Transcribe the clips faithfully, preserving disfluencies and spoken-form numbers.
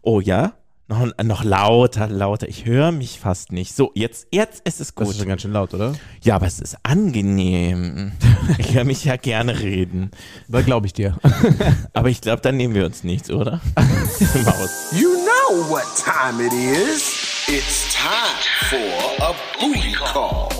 Oh ja? Noch, noch lauter, lauter. Ich höre mich fast nicht. So, jetzt, jetzt ist es gut. Das ist schon ganz schön laut, oder? Ja, aber es ist angenehm. Ich höre mich ja gerne reden. Da glaube ich dir. Aber ich glaube, dann nehmen wir uns nichts, oder? Maus. You know what time it is. It's time for a booty call.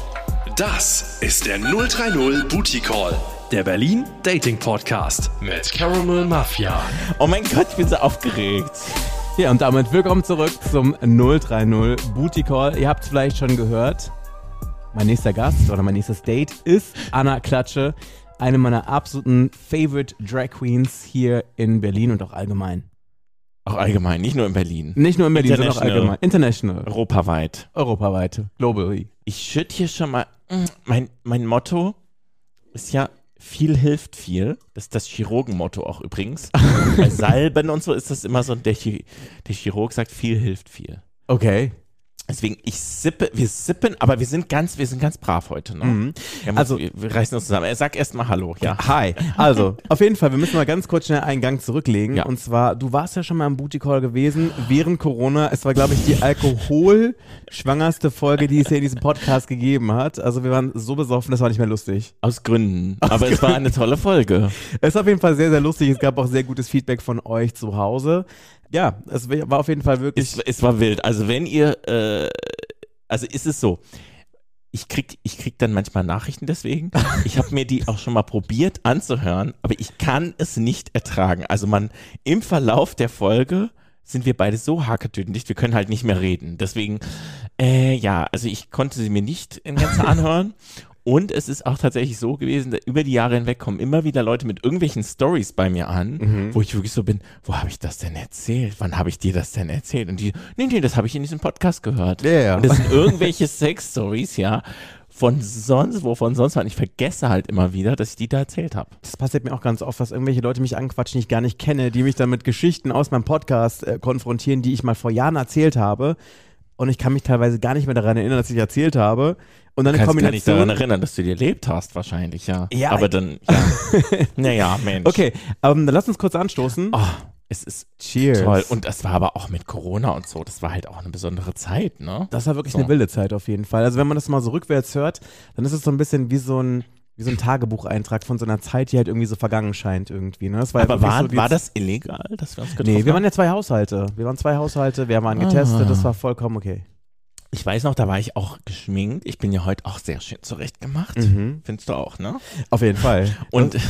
Das ist der null drei null Booty Call, der Berlin Dating Podcast mit Caramel Mafia. Oh mein Gott, ich bin so aufgeregt. Ja, und damit willkommen zurück zum null drei null Booty Call. Ihr habt es vielleicht schon gehört. Mein nächster Gast oder mein nächstes Date ist Anna Klatsche, eine meiner absoluten Favorite Drag Queens hier in Berlin und auch allgemein. Auch allgemein, nicht nur in Berlin. Nicht nur in Berlin, sondern auch allgemein. International. Europaweit. Europaweit. Globally. Ich schütte hier schon mal, mein, mein Motto ist ja, viel hilft viel. Das ist das Chirurgenmotto auch übrigens. Bei Salben und so ist das immer so, der, Chi- der Chirurg sagt, viel hilft viel. Okay. Deswegen, ich sippe, wir sippen, aber wir sind ganz, wir sind ganz brav heute, ne? Mhm. Ja, also, wir, wir reißen uns zusammen. Sag erst mal Hallo, ja. Hi. Also, auf jeden Fall, wir müssen mal ganz kurz schnell einen Gang zurücklegen. Ja. Und zwar, du warst ja schon mal im Booty Call gewesen während Corona. Es war, glaube ich, die alkoholschwangerste Folge, die es hier in diesem Podcast gegeben hat. Also, wir waren so besoffen, das war nicht mehr lustig. Aus Gründen. Aber es war eine tolle Folge. Es ist auf jeden Fall sehr, sehr lustig. Es gab auch sehr gutes Feedback von euch zu Hause. Ja, es war auf jeden Fall wirklich... Es, es war wild. Also, wenn ihr, äh, also ist es so, ich krieg, ich krieg dann manchmal Nachrichten deswegen. Ich habe mir die auch schon mal probiert anzuhören, aber ich kann es nicht ertragen. Also man, im Verlauf der Folge sind wir beide so haarkatütendicht, wir können halt nicht mehr reden. Deswegen, äh, ja, also ich konnte sie mir nicht in Gänze anhören. Und es ist auch tatsächlich so gewesen, über die Jahre hinweg kommen immer wieder Leute mit irgendwelchen Storys bei mir an, Mhm. wo ich wirklich so bin, wo habe ich das denn erzählt? Wann habe ich dir das denn erzählt? Und die, nee, nee, das habe ich in diesem Podcast gehört. Ja, ja. Und das sind irgendwelche Sex-Stories, ja, von sonst, wovon sonst was. Ich vergesse halt immer wieder, dass ich die da erzählt habe. Das passiert mir auch ganz oft, dass irgendwelche Leute mich anquatschen, die ich gar nicht kenne, die mich dann mit Geschichten aus meinem Podcast äh, konfrontieren, die ich mal vor Jahren erzählt habe. Und ich kann mich teilweise gar nicht mehr daran erinnern, dass ich erzählt habe. Und dann Du eine kannst gar nicht Kombination. daran erinnern, dass du dir erlebt hast, wahrscheinlich, ja. Ja, Aber ich- dann, ja. Naja, Mensch. Okay, ähm, dann lass uns kurz anstoßen. Oh, es ist Cheers. toll. Und das war aber auch mit Corona und so, das war halt auch eine besondere Zeit, ne? Das war wirklich So. eine wilde Zeit auf jeden Fall. Also wenn man das mal so rückwärts hört, dann ist es so ein bisschen wie so ein, wie so ein Tagebucheintrag von so einer Zeit, die halt irgendwie so vergangen scheint irgendwie. Ne? Das war ja Aber wirklich war, so die- war das illegal, dass wir uns getroffen Nee, wir waren haben? ja zwei Haushalte. Wir waren zwei Haushalte, wir waren getestet, Ah. das war vollkommen okay. Ich weiß noch, da war ich auch geschminkt. Ich bin ja heute auch sehr schön zurechtgemacht. Mhm. Findest du auch, ne? Auf jeden Fall. Und,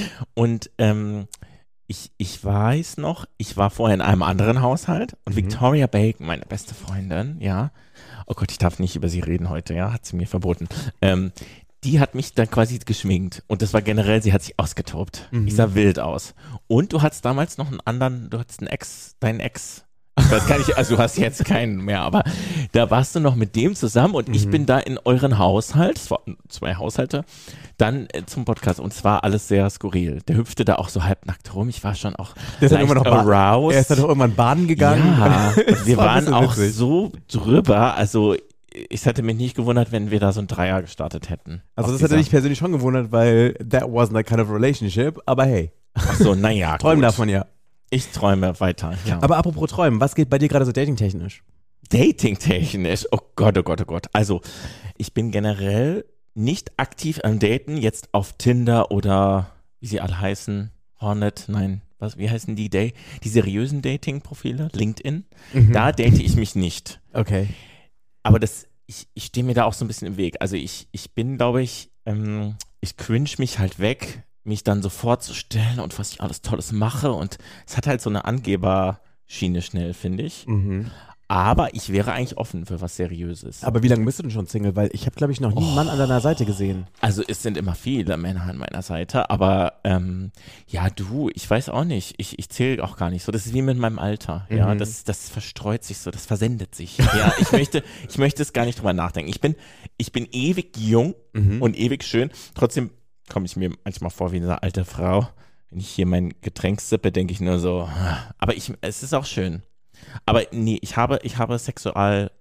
und ähm, ich, ich weiß noch, ich war vorher in einem anderen Haushalt und Mhm. Victoria Bacon, meine beste Freundin, ja, oh Gott, ich darf nicht über sie reden heute, ja, hat sie mir verboten. Ähm, die hat mich dann quasi geschminkt und das war generell, sie hat sich ausgetobt. Mhm. Ich sah wild aus. Und du hattest damals noch einen anderen, du hattest einen Ex, deinen Ex. Ich weiß gar nicht, also du hast jetzt keinen mehr, aber da warst du noch mit dem zusammen und ich Mhm. bin da in euren Haushalt, es waren zwei Haushalte, dann äh, zum Podcast und es war alles sehr skurril. Der hüpfte da auch so halbnackt rum, ich war schon auch Der ist dann leicht irgendwann noch ba- aroused. Er ist dann doch irgendwann baden gegangen. Ja, Das wir war ein waren bisschen auch witzig. so drüber, also ich hätte mich nicht gewundert, wenn wir da so ein Dreier gestartet hätten. Also Aus das hätte dieser- mich persönlich schon gewundert, weil that wasn't that kind of relationship, aber hey, Ach so, naja, träumen gut. davon ja. Ich träume weiter, ja. Aber apropos träumen, was geht bei dir gerade so datingtechnisch? Dating-technisch, oh Gott, oh Gott, oh Gott. Also, ich bin generell nicht aktiv am Daten, jetzt auf Tinder oder wie sie alle heißen, Hornet, nein, was, wie heißen die, Day, die seriösen Dating-Profile, LinkedIn. Mhm. Da date ich mich nicht. Okay. Aber das, ich, ich stehe mir da auch so ein bisschen im Weg. Also ich, ich bin, glaube ich, ähm, ich cringe mich halt weg, mich dann so vorzustellen und was ich alles Tolles mache. Und es hat halt so eine Angeberschiene schnell, finde ich. Mhm. Aber ich wäre eigentlich offen für was Seriöses. Aber wie lange bist du denn schon Single? Weil ich habe, glaube ich, noch nie einen Mann an deiner Seite gesehen. Also es sind immer viele Männer an meiner Seite, aber ähm, ja du, ich weiß auch nicht, ich, ich zähle auch gar nicht so, das ist wie mit meinem Alter, ja, Mhm. das, das verstreut sich so, das versendet sich, ja, ich möchte, ich möchte es gar nicht drüber nachdenken, ich bin, ich bin ewig jung Mhm. und ewig schön, trotzdem komme ich mir manchmal vor wie eine alte Frau, wenn ich hier mein Getränk sippe, denke ich nur so, aber ich, es ist auch schön, aber nee, ich habe, ich habe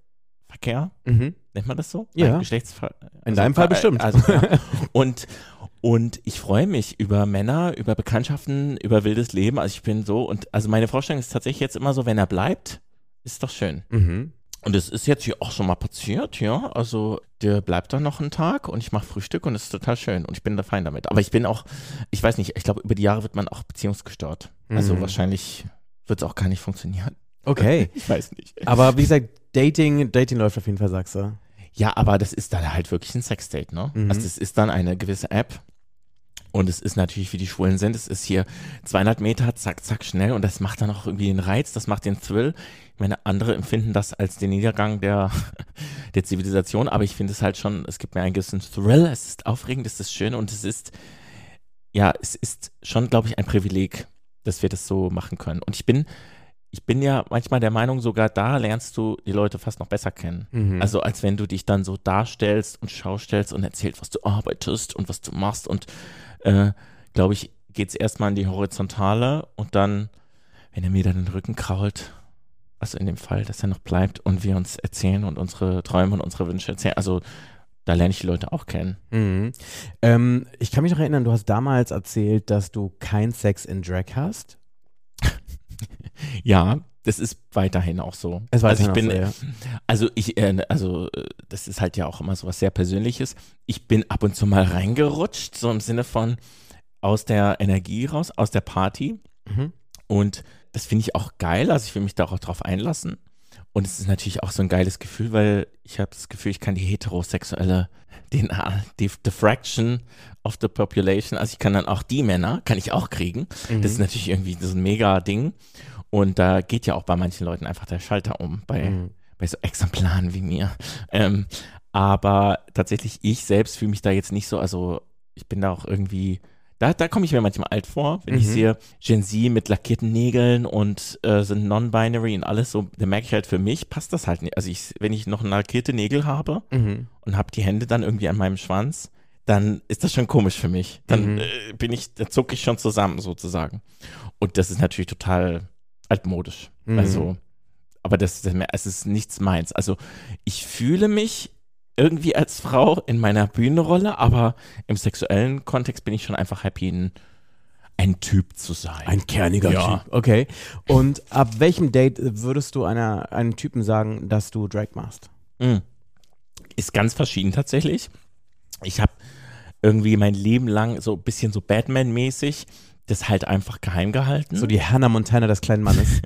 Sexualverkehr, Mhm. nennt man das so? Ja. Ein Geschlechtsver In deinem Fall bestimmt. Also, ja. Und Und ich freue mich über Männer, über Bekanntschaften, über wildes Leben. Also ich bin so, und also meine Vorstellung ist tatsächlich jetzt immer so, wenn er bleibt, ist doch schön. Mhm. Und es ist jetzt hier auch schon mal passiert, ja. Also der bleibt dann noch einen Tag und ich mache Frühstück und es ist total schön und ich bin da fein damit. Aber ich bin auch, ich weiß nicht, ich glaube, über die Jahre wird man auch beziehungsgestört. Also Mhm. wahrscheinlich wird es auch gar nicht funktionieren. Okay. Ich weiß nicht. Aber wie gesagt, Dating, Dating läuft auf jeden Fall, sagst du. Ja, aber das ist dann halt wirklich ein Sexdate, ne? Mhm. Also das ist dann eine gewisse App und es ist natürlich, wie die Schwulen sind, es ist hier zweihundert Meter, zack, zack, schnell und das macht dann auch irgendwie den Reiz, das macht den Thrill. Ich meine, andere empfinden das als den Niedergang der, der Zivilisation, aber ich finde es halt schon, es gibt mir einen gewissen Thrill, es ist aufregend, es ist schön und es ist, ja, es ist schon, glaube ich, ein Privileg, dass wir das so machen können. Und ich bin Ich bin ja manchmal der Meinung, sogar da lernst du die Leute fast noch besser kennen. Mhm. Also als wenn du dich dann so darstellst und schaustellst und erzählst, was du arbeitest und was du machst. Und äh, glaube ich, geht es erstmal in die Horizontale und dann, wenn er mir dann den Rücken krault, also in dem Fall, dass er noch bleibt und wir uns erzählen und unsere Träume und unsere Wünsche erzählen. Also da lerne ich die Leute auch kennen. Mhm. Ähm, ich kann mich noch erinnern, du hast damals erzählt, dass du kein Sex in Drag hast. Ja, das ist weiterhin auch so. Es war also ich auch bin, so, ja. also ich, äh, also äh, das ist halt ja auch immer so was sehr Persönliches. Ich bin ab und zu mal reingerutscht, so im Sinne von aus der Energie raus, aus der Party. Mhm. Und das finde ich auch geil. Also ich will mich da auch drauf einlassen. Und es ist natürlich auch so ein geiles Gefühl, weil ich habe das Gefühl, ich kann die heterosexuelle, den, die, the fraction of the population, also ich kann dann auch die Männer, kann ich auch kriegen. Mhm. Das ist natürlich irgendwie so ein mega Ding. Und da geht ja auch bei manchen Leuten einfach der Schalter um, bei, Mhm. bei so Exemplaren wie mir. Ähm, aber tatsächlich, ich selbst fühle mich da jetzt nicht so, also ich bin da auch irgendwie, da, da komme ich mir manchmal alt vor, wenn Mhm. ich sehe Gen Z mit lackierten Nägeln und äh, sind non-binary und alles so, da merke ich halt, für mich passt das halt nicht. Also ich, wenn ich noch lackierte Nägel habe Mhm. und habe die Hände dann irgendwie an meinem Schwanz, dann ist das schon komisch für mich. Dann Mhm. äh, bin ich, da zucke ich schon zusammen sozusagen. Und das ist natürlich total altmodisch. Mhm. Also, aber das, das, es ist nichts meins. Also ich fühle mich irgendwie als Frau in meiner Bühnenrolle, aber im sexuellen Kontext bin ich schon einfach happy, ein, ein Typ zu sein. Ein kerniger Ja. Typ. Okay. Und ab welchem Date würdest du einer, einem Typen sagen, dass du Drag machst? Mhm. Ist ganz verschieden tatsächlich. Ich habe irgendwie mein Leben lang so ein bisschen so Batman-mäßig das halt einfach geheim gehalten. So die Hannah Montana des kleinen Mannes.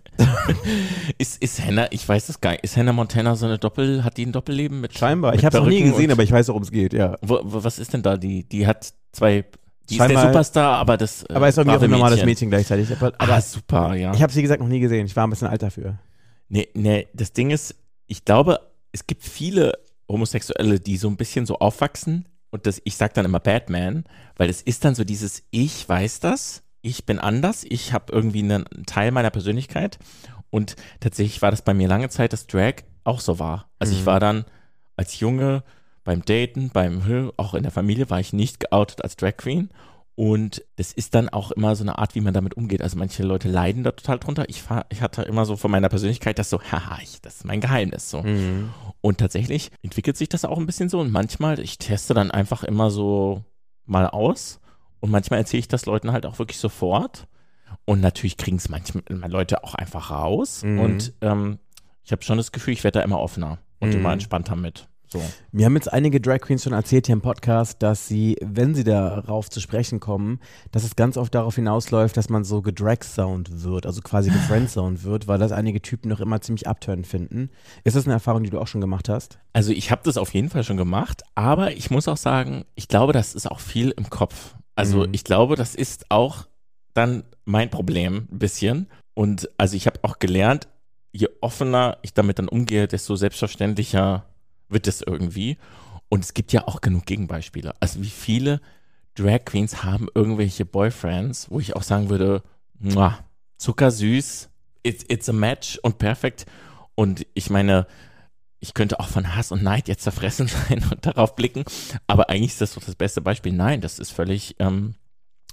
ist, ist Hannah, ich weiß das gar nicht, ist Hannah Montana so eine Doppel, hat die ein Doppelleben mit Scheinbar. mit Ich habe es noch nie Perücken gesehen, und- aber ich weiß, worum es geht, ja. Wo, wo, was ist denn da? Die, die hat zwei, die ist Scheinbar- der Superstar, aber das äh, Aber ist irgendwie auch brave ein normales Mädchen gleichzeitig. Aber, aber Ah, super, ja. ich habe sie, gesagt, noch nie gesehen. Ich war ein bisschen alt dafür. Nee, nee, das Ding ist, ich glaube, es gibt viele Homosexuelle, die so ein bisschen so aufwachsen und das, ich sag dann immer Batman, weil es ist dann so dieses, ich weiß das, ich bin anders, ich habe irgendwie einen Teil meiner Persönlichkeit und tatsächlich war das bei mir lange Zeit, dass Drag auch so war. Also Mhm. ich war dann als Junge beim Daten, beim, auch in der Familie war ich nicht geoutet als Drag Queen. Und das ist dann auch immer so eine Art, wie man damit umgeht. Also manche Leute leiden da total drunter. Ich, fahr, ich hatte immer so von meiner Persönlichkeit das so, haha, ich, das ist mein Geheimnis so. Mhm. Und tatsächlich entwickelt sich das auch ein bisschen so. Und manchmal, ich teste dann einfach immer so mal aus. Und manchmal erzähle ich das Leuten halt auch wirklich sofort. Und natürlich kriegen es manchmal Leute auch einfach raus. Mhm. Und ähm, ich habe schon das Gefühl, ich werde da immer offener und Mhm. immer entspannter mit. So. Mir haben jetzt einige Drag Queens schon erzählt hier im Podcast, dass sie, wenn sie darauf zu sprechen kommen, dass es ganz oft darauf hinausläuft, dass man so gedragsound wird, also quasi gefriendzoned wird, weil das einige Typen noch immer ziemlich abtörend finden. Ist das eine Erfahrung, die du auch schon gemacht hast? Also ich habe das auf jeden Fall schon gemacht, aber ich muss auch sagen, ich glaube, das ist auch viel im Kopf. Also Mhm. ich glaube, das ist auch dann mein Problem ein bisschen. Und also ich habe auch gelernt, je offener ich damit dann umgehe, desto selbstverständlicher wird es irgendwie. Und es gibt ja auch genug Gegenbeispiele. Also wie viele Drag Queens haben irgendwelche Boyfriends, wo ich auch sagen würde, muah, zuckersüß, it's, it's a match und perfekt. Und ich meine, ich könnte auch von Hass und Neid jetzt zerfressen sein und darauf blicken, aber eigentlich ist das doch das beste Beispiel. Nein, das ist völlig ähm,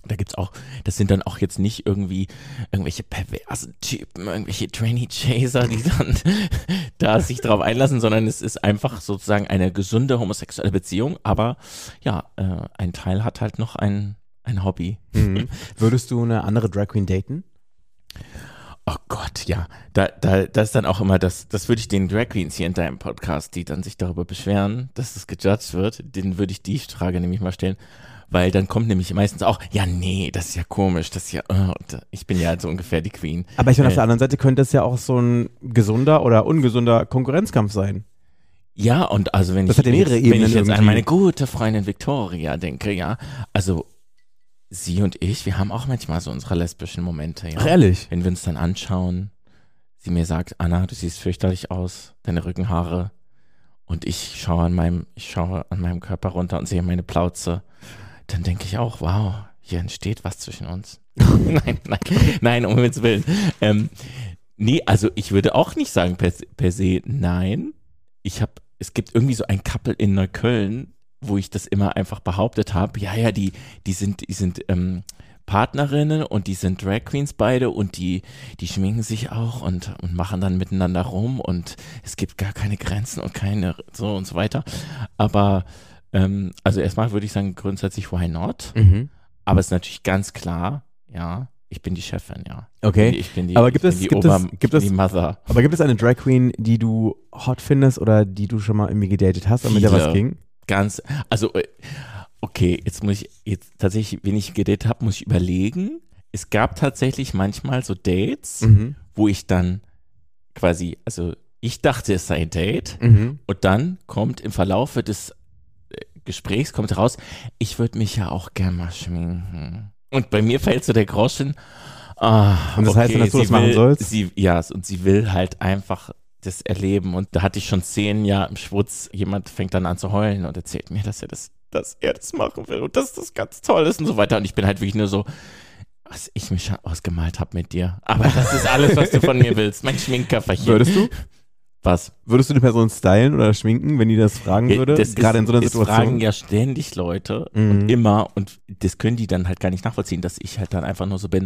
Da gibt's auch, das sind dann auch jetzt nicht irgendwie irgendwelche perversen Typen, irgendwelche Trainee-Chaser, die dann da sich drauf einlassen, sondern es ist einfach sozusagen eine gesunde homosexuelle Beziehung, aber ja, äh, ein Teil hat halt noch ein, ein Hobby. Mhm. Würdest du eine andere Drag Queen daten? Oh Gott, ja, da, da, das ist dann auch immer das, das würde ich den Drag Queens hier in deinem Podcast, die dann sich darüber beschweren, dass es gejudged wird, denen würde ich die Frage nämlich mal stellen. Weil dann kommt nämlich meistens auch, ja, nee, das ist ja komisch, das ist ja, oh, ich bin ja so ungefähr die Queen. Aber ich meine, äh, auf der anderen Seite könnte es ja auch so ein gesunder oder ungesunder Konkurrenzkampf sein. Ja, und also wenn Das ich, hat ja mehrere jetzt, wenn Ebenen ich jetzt an irgendwie. meine gute Freundin Victoria denke, ja, also sie und ich, wir haben auch manchmal so unsere lesbischen Momente, ja. Ach, ehrlich? Wenn wir uns dann anschauen, sie mir sagt, Anna, du siehst fürchterlich aus, deine Rückenhaare. Und ich schaue an meinem, ich schaue an meinem Körper runter und sehe meine Plauze. Dann denke ich auch, wow, hier entsteht was zwischen uns. nein, nein, nein, um Himmels Willen. Ähm, nee, also ich würde auch nicht sagen per, per se nein. Ich habe, es gibt irgendwie so ein Couple in Neukölln, wo ich das immer einfach behauptet habe, ja, ja, die, die sind, die sind ähm, Partnerinnen und die sind Drag Queens beide und die, die schminken sich auch und, und machen dann miteinander rum und es gibt gar keine Grenzen und keine so und so weiter. Aber Ähm, also erstmal würde ich sagen, grundsätzlich why not? Mhm. Aber es ist natürlich ganz klar, ja, ich bin die Chefin, ja. Okay. Ich bin die, Aber ich gibt bin es- die gibt Ober, es- ich gibt bin es- die Mother. Aber gibt es eine Drag Queen, die du hot findest oder die du schon mal irgendwie gedatet hast und mit der Viele. was ging? Ganz, also äh, okay, jetzt muss ich, jetzt tatsächlich, wenn ich gedatet habe, muss ich überlegen. Es gab tatsächlich manchmal so Dates, Mhm. wo ich dann quasi, also ich dachte, es sei ein Date Mhm. und dann kommt im Verlaufe des Gesprächs kommt heraus, ich würde mich ja auch gerne mal schminken. Und bei mir fällt so der Groschen. Ah, Und das okay, heißt dann, dass du sie das machen will, sollst? Sie, ja, und sie will halt einfach das erleben. Und da hatte ich schon zehn Jahre im Schwutz. Jemand fängt dann an zu heulen und erzählt mir, dass er das, dass er das machen will und dass das ganz toll ist und so weiter. Und ich bin halt wirklich nur so, was ich mir schon ausgemalt habe mit dir. Aber das ist alles, was du von mir willst. Mein Schminkköfferchen. Würdest du? Was? Würdest du eine Person stylen oder schminken, wenn die das fragen Ja, würde? das Gerade ist, in so einer es Situation. fragen ja ständig Leute Mhm. und immer und das können die dann halt gar nicht nachvollziehen, dass ich halt dann einfach nur so bin,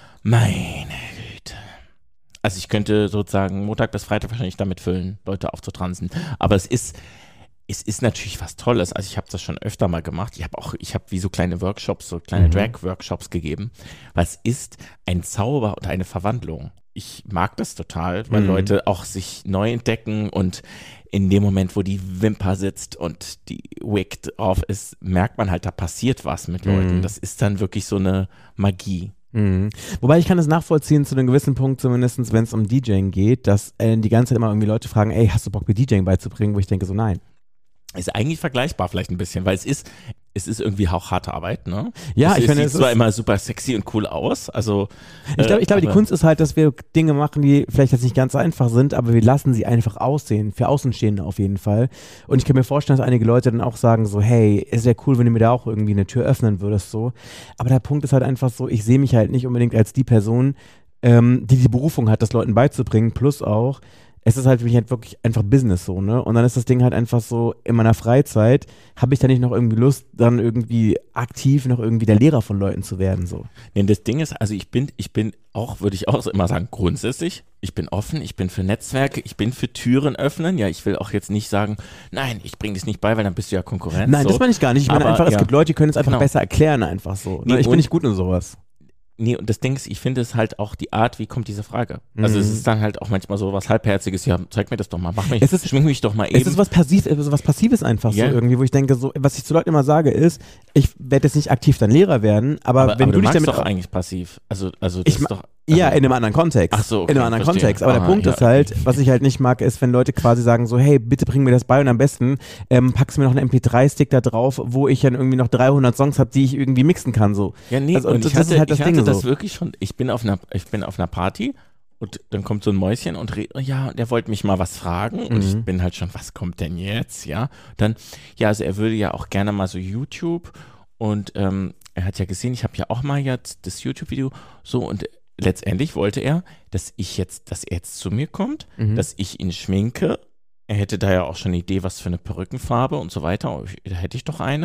meine Güte. Also ich könnte sozusagen Montag bis Freitag wahrscheinlich damit füllen, Leute aufzutransen. Aber es ist, es ist natürlich was Tolles. Also ich habe das schon öfter mal gemacht. Ich habe auch, ich habe wie so kleine Workshops, so kleine Mhm. Drag-Workshops gegeben. Was ist ein Zauber und eine Verwandlung? Ich mag das total, weil Mhm. Leute auch sich neu entdecken und in dem Moment, wo die Wimper sitzt und die Wig drauf ist, merkt man halt, da passiert was mit Leuten. Mhm. Das ist dann wirklich so eine Magie. Mhm. Wobei ich kann das nachvollziehen zu einem gewissen Punkt, zumindest wenn es um DJing geht, dass äh, die ganze Zeit immer irgendwie Leute fragen, ey, hast du Bock mir DJing beizubringen? Wo ich denke so, nein. Ist eigentlich vergleichbar vielleicht ein bisschen, weil es ist, es ist irgendwie auch harte Arbeit, ne? Ja, es, ich es finde, sieht es zwar ist- immer super sexy und cool aus, also Ich glaube, ich glaube, die aber- Kunst ist halt, dass wir Dinge machen, die vielleicht jetzt nicht ganz einfach sind, aber wir lassen sie einfach aussehen, für Außenstehende auf jeden Fall. Und ich kann mir vorstellen, dass einige Leute dann auch sagen so, hey, es wäre cool, wenn du mir da auch irgendwie eine Tür öffnen würdest, so. Aber der Punkt ist halt einfach so, ich sehe mich halt nicht unbedingt als die Person, ähm, die die Berufung hat, das Leuten beizubringen, plus auch, es ist halt für mich halt wirklich einfach Business so, ne? Und dann ist das Ding halt einfach so, in meiner Freizeit habe ich da nicht noch irgendwie Lust, dann irgendwie aktiv noch irgendwie der Lehrer von Leuten zu werden, so. Nee, das Ding ist, also ich bin, ich bin auch, würde ich auch so immer sagen, grundsätzlich, ich bin offen, ich bin für Netzwerke, ich bin für Türen öffnen. Ja, ich will auch jetzt nicht sagen, nein, ich bringe das nicht bei, weil dann bist du ja Konkurrenz. Nein, so. das meine ich gar nicht. Ich meine Aber, einfach, es ja. gibt Leute, die können es einfach Genau. besser erklären, einfach so. Nee, ich bin und- nicht gut in sowas. Nee, und das Ding ist, ich finde es halt auch die Art, wie kommt diese Frage. Also Mhm. es ist dann halt auch manchmal so was Halbherziges, ja, zeig mir das doch mal, mach mich, Es ist- schmink mich doch mal eben. Es ist was, Passiv, es ist was Passives einfach Ja. so irgendwie, wo ich denke, so, was ich zu Leuten immer sage ist, ich werde jetzt nicht aktiv dein Lehrer werden, aber, aber, wenn aber du dich magst damit doch au- eigentlich passiv. Also, also das Ich ist ma- doch. Ja, also, in einem anderen Kontext. Ach so, okay, in einem anderen verstehe. Kontext. Aber der Ah, Punkt ja, ist halt, was ich halt nicht mag, ist, wenn Leute quasi sagen so, hey, bitte bring mir das bei und am besten ähm, packst du mir noch einen M P drei Stick da drauf, wo ich dann irgendwie noch dreihundert Songs habe, die ich irgendwie mixen kann, so. Ja, nee, Also, und und ich das hatte, ist halt das ich hatte Ding das so. wirklich schon, ich bin auf einer, ich bin auf einer Party und dann kommt so ein Mäuschen und redet, ja, der wollte mich mal was fragen und ich Mhm. bin halt schon, was kommt denn jetzt, ja? Dann, ja, also er würde ja auch gerne mal so YouTube und ähm, er hat ja gesehen, ich habe ja auch mal jetzt das YouTube-Video so und letztendlich wollte er, dass ich jetzt, dass er jetzt zu mir kommt, Mhm. dass ich ihn schminke. Er hätte da ja auch schon eine Idee, was für eine Perückenfarbe und so weiter. Da hätte ich doch eine.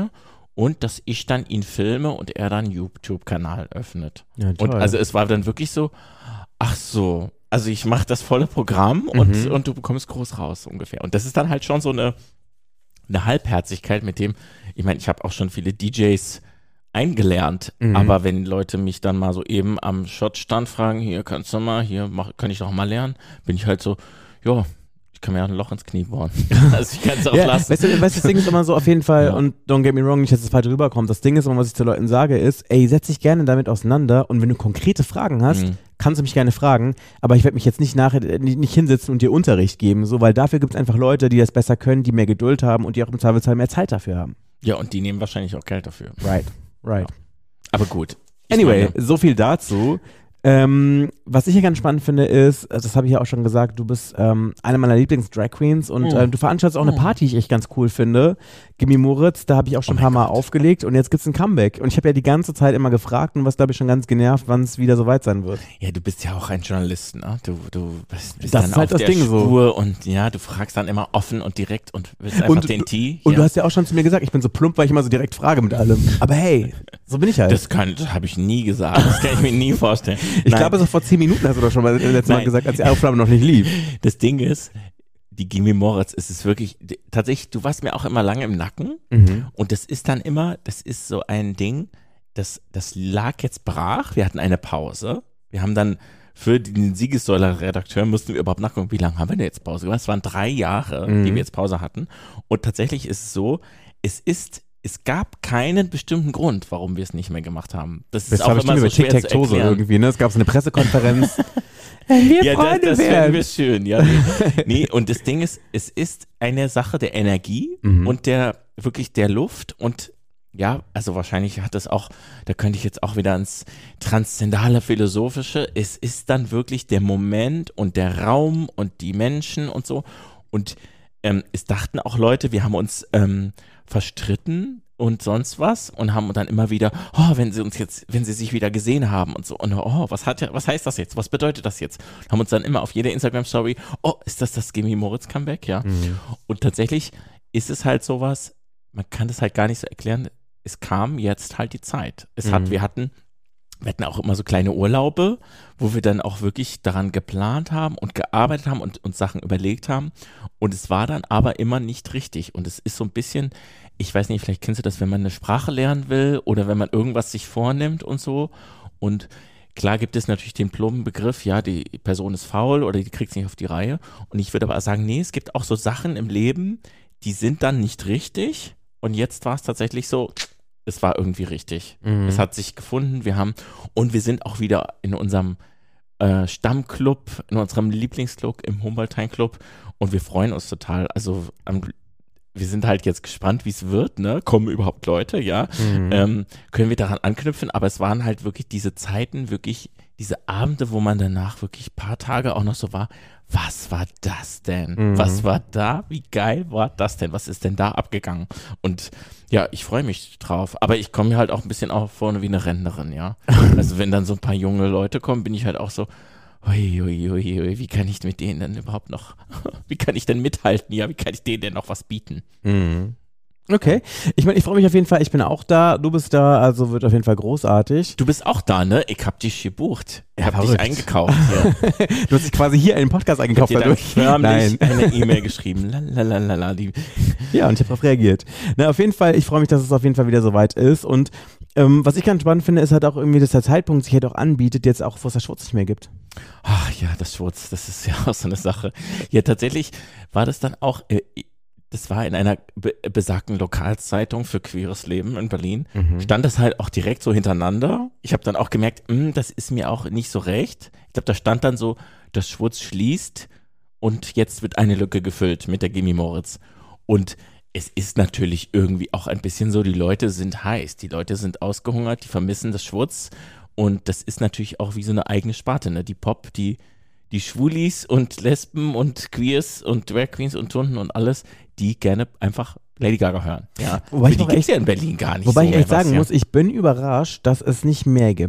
und dass ich dann ihn filme und er dann einen YouTube-Kanal öffnet. Ja, toll. Und also es war dann wirklich so, ach so, also ich mache das volle Programm und, Mhm. und du bekommst groß raus ungefähr. Und das ist dann halt schon so eine, eine Halbherzigkeit mit dem, ich meine, ich habe auch schon viele D Js eingelernt, Mhm. aber wenn Leute mich dann mal so eben am Shotstand fragen, hier kannst du mal, hier mach, kann ich doch mal lernen, bin ich halt so, ja, ich kann mir auch ein Loch ins Knie bohren. Also ich kann es auch Ja, lassen. weißt du, weißt, du, das Ding ist immer so auf jeden Fall, Ja. und don't get me wrong, nicht, dass es falsch rüberkommt, das Ding ist immer, was ich zu Leuten sage, ist, ey, setz dich gerne damit auseinander und wenn du konkrete Fragen hast, Mhm. kannst du mich gerne fragen, aber ich werde mich jetzt nicht nachher nicht, nicht hinsetzen und dir Unterricht geben, so, weil dafür gibt es einfach Leute, die das besser können, die mehr Geduld haben und die auch im Zweifelsfall mehr Zeit dafür haben. Ja, und die nehmen wahrscheinlich auch Geld dafür. Right, right. Aber gut. Ich Anyway, meine, so viel dazu. Ähm, was ich hier ganz spannend finde ist, also das habe ich ja auch schon gesagt, du bist ähm, eine meiner Lieblings-Drag Queens und Oh. ähm, du veranstaltest auch eine Oh. Party, die ich echt ganz cool finde. Gimme Moritz, da habe ich auch schon Oh ein paar mein Mal Gott. aufgelegt und jetzt gibt es ein Comeback. Und ich habe ja die ganze Zeit immer gefragt und was glaube ich schon ganz genervt, wann es wieder soweit sein wird. ja, du bist ja auch ein Journalist, ne? Du, du bist, bist Das dann ist halt auf das der Ding so. Spur und ja, du fragst dann immer offen und direkt und willst einfach Und den du- Tee. Und ja. du hast ja auch schon zu mir gesagt, ich bin so plump, weil ich immer so direkt frage mit allem. Aber hey, so bin ich halt. Das kann, das habe ich nie gesagt. Das kann ich mir nie vorstellen. ich Nein, glaube, so vor zehn Minuten hast du doch schon mal letztes Mal Nein. gesagt, als die Aufnahme noch nicht lief. das Ding ist, die Gimme Moritz, es ist wirklich, d- tatsächlich, du warst mir auch immer lange im Nacken Mhm. und das ist dann immer, das ist so ein Ding, das, das lag jetzt brach, wir hatten eine Pause, wir haben dann für den Siegessäuler-Redakteur mussten wir überhaupt nachgucken, wie lange haben wir denn jetzt Pause gemacht? Es waren drei Jahre, Mhm. die wir jetzt Pause hatten und tatsächlich ist es so, es ist, es gab keinen bestimmten Grund, warum wir es nicht mehr gemacht haben. Das ist Das auch war immer bestimmt so über schwer zu Tic-Tac-Toe so erklären. irgendwie, ne? Es gab so eine Pressekonferenz. Wenn wir Ja, das, Freunde das wären. wären wir schön, ja. Nee. nee, und das Ding ist, es ist eine Sache der Energie Mhm. und der, wirklich der Luft und ja, also wahrscheinlich hat es auch, da könnte ich jetzt auch wieder ins transzendale Philosophische, es ist dann wirklich der Moment und der Raum und die Menschen und so und ähm, es dachten auch Leute, wir haben uns ähm, verstritten und sonst was und haben dann immer wieder, oh, wenn sie uns jetzt, wenn sie sich wieder gesehen haben und so und oh, was hat ja, was heißt das jetzt, was bedeutet das jetzt? Haben uns dann immer auf jeder Instagram-Story, oh, ist das das Gimme Moritz Comeback, ja? Mhm. Und tatsächlich ist es halt sowas, man kann das halt gar nicht so erklären, es kam jetzt halt die Zeit. Es hat, Mhm. wir hatten, wir hatten auch immer so kleine Urlaube, wo wir dann auch wirklich daran geplant haben und gearbeitet haben und uns Sachen überlegt haben. Und es war dann aber immer nicht richtig. Und es ist so ein bisschen, ich weiß nicht, vielleicht kennst du das, wenn man eine Sprache lernen will oder wenn man irgendwas sich vornimmt und so. Und klar gibt es natürlich den plumpen Begriff, ja, die Person ist faul oder die kriegt es nicht auf die Reihe. Und ich würde aber sagen, nee, es gibt auch so Sachen im Leben, die sind dann nicht richtig. Und jetzt war es tatsächlich so, es war irgendwie richtig. Mhm. Es hat sich gefunden, wir haben, und wir sind auch wieder in unserem äh, Stammclub, in unserem Lieblingsclub, im Humboldt-Club und wir freuen uns total. Also am, wir sind halt jetzt gespannt, wie es wird, ne? Kommen überhaupt Leute, ja? Mhm. Ähm, können wir daran anknüpfen, aber es waren halt wirklich diese Zeiten, wirklich diese Abende, wo man danach wirklich ein paar Tage auch noch so war, was war das denn? Mhm. Was war da? Wie geil war das denn? Was ist denn da abgegangen? Und ja, ich freue mich drauf. Aber ich komme mir halt auch ein bisschen auch vorne wie eine Rentnerin, ja. Also wenn dann so ein paar junge Leute kommen, bin ich halt auch so, ui, ui, ui, ui, wie kann ich mit denen denn überhaupt noch, wie kann ich denn mithalten? Ja, wie kann ich denen denn noch was bieten? Mhm. Okay. Ich meine, ich freue mich auf jeden Fall. Ich bin auch da. Du bist da. Also wird auf jeden Fall großartig. Du bist auch da, ne? Ich hab dich gebucht. Ich Ja, hab dich verrückt. eingekauft hier. Du hast dich quasi hier einen Podcast Ich hab eingekauft dir dann dadurch. förmlich eine E-Mail geschrieben. Lalalala, die Ja, und ich habe darauf reagiert. Na, auf jeden Fall, ich freue mich, dass es auf jeden Fall wieder soweit ist. Und ähm, was ich ganz spannend finde, ist halt auch irgendwie, dass der Zeitpunkt sich halt auch anbietet, jetzt auch, wo es das Schwurz nicht mehr gibt. Ach ja, das Schwurz, das ist ja auch so eine Sache. Ja, tatsächlich war das dann auch, äh, das war in einer be besagten Lokalzeitung für queeres Leben in Berlin, Mhm. stand das halt auch direkt so hintereinander. Ich habe dann auch gemerkt, mh, das ist mir auch nicht so recht. Ich glaube, da stand dann so, das Schwurz schließt und jetzt wird eine Lücke gefüllt mit der Gimme Moritz. Und es ist natürlich irgendwie auch ein bisschen so, die Leute sind heiß, die Leute sind ausgehungert, die vermissen das Schwurz. Und das ist natürlich auch wie so eine eigene Sparte, ne? Die Pop, die, die Schwulis und Lesben und Queers und Drag Queens und Tunden und alles, die gerne einfach Lady Gaga hören. Ja. Wobei Für ich die noch gibt es echt- ja in Berlin gar nicht Wobei so ich echt mehr was, sagen ja. muss, ich bin überrascht, dass es nicht mehr gibt.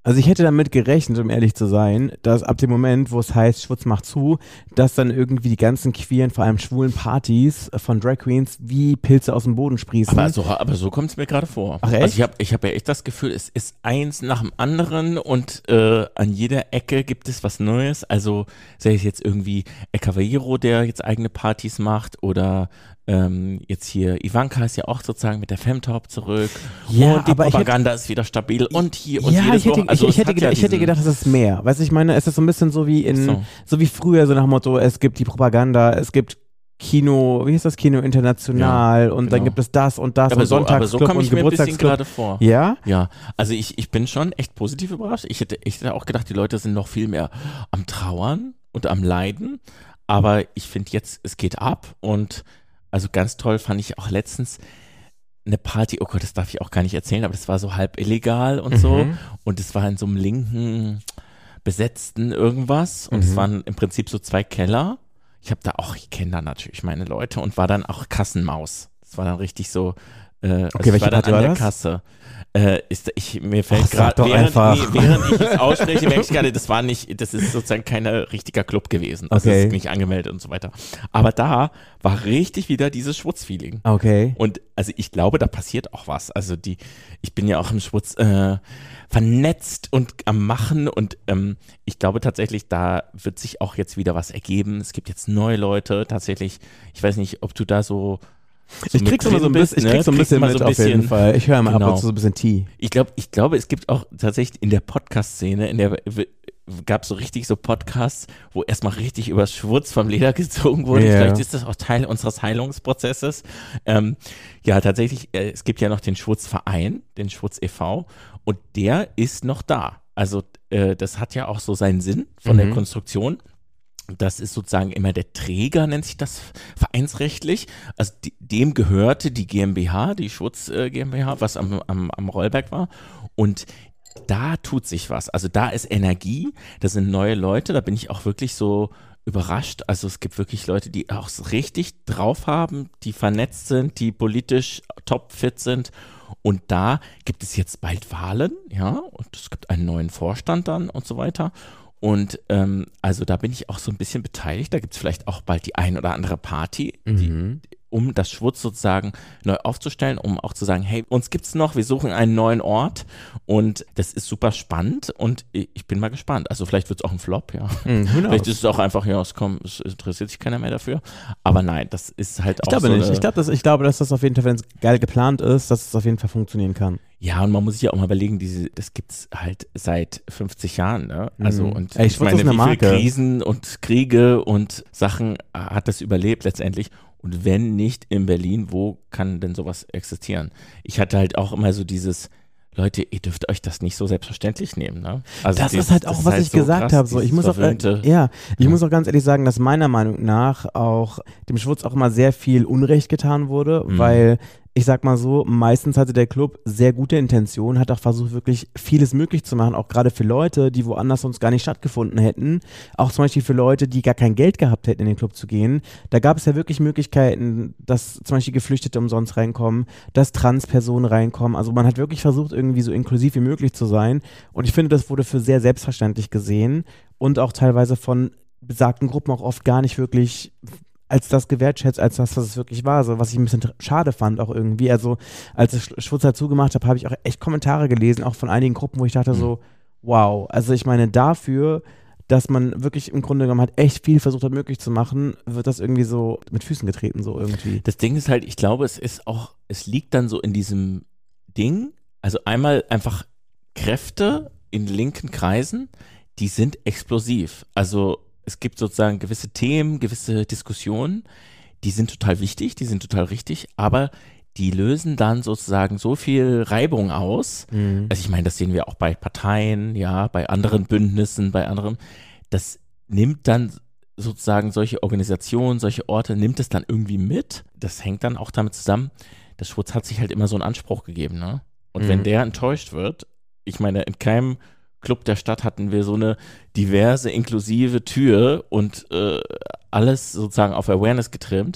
Also ich hätte damit gerechnet, um ehrlich zu sein, dass ab dem Moment, wo es heißt, Schwutz macht zu, dass dann irgendwie die ganzen queeren, vor allem schwulen Partys von Drag Queens wie Pilze aus dem Boden sprießen. Aber so, aber so kommt es mir gerade vor. Ach, echt? Also ich habe ich hab ja echt das Gefühl, es ist eins nach dem anderen und äh, an jeder Ecke gibt es was Neues. Also sei es jetzt irgendwie El Caballero, der jetzt eigene Partys macht, oder ähm, jetzt hier Ivanka ist ja auch sozusagen mit der Femtop zurück. Ja, und die aber ich Propaganda ist wieder stabil und hier und ja, jedes ich hätte, Woche. Also ich, ich, es hätte hat gedacht, ja ich hätte diesen- gedacht, es ist mehr. Weißt du, ich meine, es ist so ein bisschen so wie in, So. so wie früher, so nach dem Motto, es gibt die Propaganda, es gibt Kino, wie hieß das, Kino International, Ja, und genau. dann gibt es das und das aber und so, aber so Sonntagsclub komme und ich mir ein bisschen Geburtstagsclub. gerade vor. Ja? Ja, also ich, ich bin schon echt positiv überrascht. Ich hätte, ich hätte auch gedacht, die Leute sind noch viel mehr am Trauern und am Leiden. Aber ich finde jetzt, es geht ab. Und also ganz toll fand ich auch letztens eine Party, oh Gott, das darf ich auch gar nicht erzählen, aber das war so halb illegal und so. Mhm. Und es war in so einem linken, besetzten irgendwas. Und es Mhm. waren im Prinzip so zwei Keller. Ich habe da auch, ich kenne da natürlich meine Leute und war dann auch Kassenmaus. Das war dann richtig so, äh, also Okay, ich welche war dann Party an war der das? Kasse. Äh, ist, ich, mir fällt Ach, sag gerade, doch während, einfach. nee, während ich es ausspreche, merke ich gerade, das war nicht, das ist sozusagen kein richtiger Club gewesen. Also Okay. es ist nicht angemeldet und so weiter. Aber da war richtig wieder dieses Schwutz-Feeling. Okay. Und also ich glaube, da passiert auch was. Also die, ich bin ja auch im Schwutz äh, vernetzt und am Machen und ähm, ich glaube tatsächlich, da wird sich auch jetzt wieder was ergeben. Es gibt jetzt neue Leute, tatsächlich, ich weiß nicht, ob du da so, so Ich krieg's mit immer so ein drin bisschen, ich bist, krieg's so ein ne? bisschen Kriegst mit mal so ein auf jeden bisschen- Fall. Ich höre mal ab Genau. und zu so ein bisschen Tee. Ich glaube, ich glaube, es gibt auch tatsächlich in der Podcast-Szene, in der gab es so richtig so Podcasts, wo erstmal richtig über Schwutz vom Leder gezogen wurde. Ja. Vielleicht ist das auch Teil unseres Heilungsprozesses. Ähm, ja, tatsächlich, äh, es gibt ja noch den Schwutzverein, den Schwutz e V, und der ist noch da. Also äh, das hat ja auch so seinen Sinn von Mhm. der Konstruktion. Das ist sozusagen immer der Träger, nennt sich das vereinsrechtlich. Also die, dem gehörte die GmbH, die Schwutz äh, GmbH, was am, am, am Rollberg war. Und da tut sich was. Also da ist Energie, da sind neue Leute, da bin ich auch wirklich so überrascht. Also es gibt wirklich Leute, die auch so richtig drauf haben, die vernetzt sind, die politisch topfit sind. Und da gibt es jetzt bald Wahlen, ja, und es gibt einen neuen Vorstand dann und so weiter. Und ähm, also da bin ich auch so ein bisschen beteiligt. Da gibt es vielleicht auch bald die ein oder andere Party, die, Mhm. um das Schwutz sozusagen neu aufzustellen, um auch zu sagen, hey, uns gibt's noch, wir suchen einen neuen Ort. Und das ist super spannend und ich ich bin mal gespannt. Also vielleicht wird's auch ein Flop, ja. Mhm, who knows? Vielleicht ist es auch einfach, ja, es kommt, es interessiert sich keiner mehr dafür. Aber nein, das ist halt Ich auch glaube so nicht. eine, Ich glaube, dass, ich glaube, dass das auf jeden Fall, wenn es geil geplant ist, dass es auf jeden Fall funktionieren kann. ja, und man muss sich ja auch mal überlegen, diese, das gibt's halt seit fünfzig Jahren, ne? Also, Mhm. und Ey, ich Schwutz meine, ist eine wie viele Marke. Krisen und Kriege und Sachen hat das überlebt letztendlich? Und wenn nicht in Berlin, wo kann denn sowas existieren? Ich hatte halt auch immer so dieses, Leute, ihr dürft euch das nicht so selbstverständlich nehmen, ne? Also Das dieses- ist halt auch, das was halt ich so gesagt krass, habe. So, ich dieses muss auch, äh, verwöhnte- ja, ich Ja. muss auch ganz ehrlich sagen, dass meiner Meinung nach auch dem Schwutz auch immer sehr viel Unrecht getan wurde, Mhm. weil ich sag mal so, meistens hatte der Club sehr gute Intentionen, hat auch versucht, wirklich vieles möglich zu machen, auch gerade für Leute, die woanders sonst gar nicht stattgefunden hätten. Auch zum Beispiel für Leute, die gar kein Geld gehabt hätten, in den Club zu gehen. Da gab es ja wirklich Möglichkeiten, dass zum Beispiel Geflüchtete umsonst reinkommen, dass Transpersonen reinkommen. Also man hat wirklich versucht, irgendwie so inklusiv wie möglich zu sein. Und ich finde, das wurde für sehr selbstverständlich gesehen und auch teilweise von besagten Gruppen auch oft gar nicht wirklich als das gewertschätzt, als das, was es wirklich war. So, was ich ein bisschen tr- schade fand auch irgendwie. Also als ich Sch- Schwutz halt zugemacht habe, habe ich auch echt Kommentare gelesen, auch von einigen Gruppen, wo ich dachte so, wow. Also ich meine, dafür, dass man wirklich im Grunde genommen hat, echt viel versucht hat, möglich zu machen, wird das irgendwie so mit Füßen getreten, so irgendwie. Das Ding ist halt, ich glaube, es ist auch, es liegt dann so in diesem Ding, also einmal einfach Kräfte in linken Kreisen, die sind explosiv. Also es gibt sozusagen gewisse Themen, gewisse Diskussionen, die sind total wichtig, die sind total richtig, aber die lösen dann sozusagen so viel Reibung aus. Mhm. Also ich meine, das sehen wir auch bei Parteien, ja, bei anderen Bündnissen, bei anderen. Das nimmt dann sozusagen solche Organisationen, solche Orte, nimmt es dann irgendwie mit. Das hängt dann auch damit zusammen, der Schwutz hat sich halt immer so einen Anspruch gegeben, ne? Und Mhm. wenn der enttäuscht wird, ich meine, in keinem Club der Stadt hatten wir so eine diverse, inklusive Tür und äh, alles sozusagen auf Awareness getrimmt.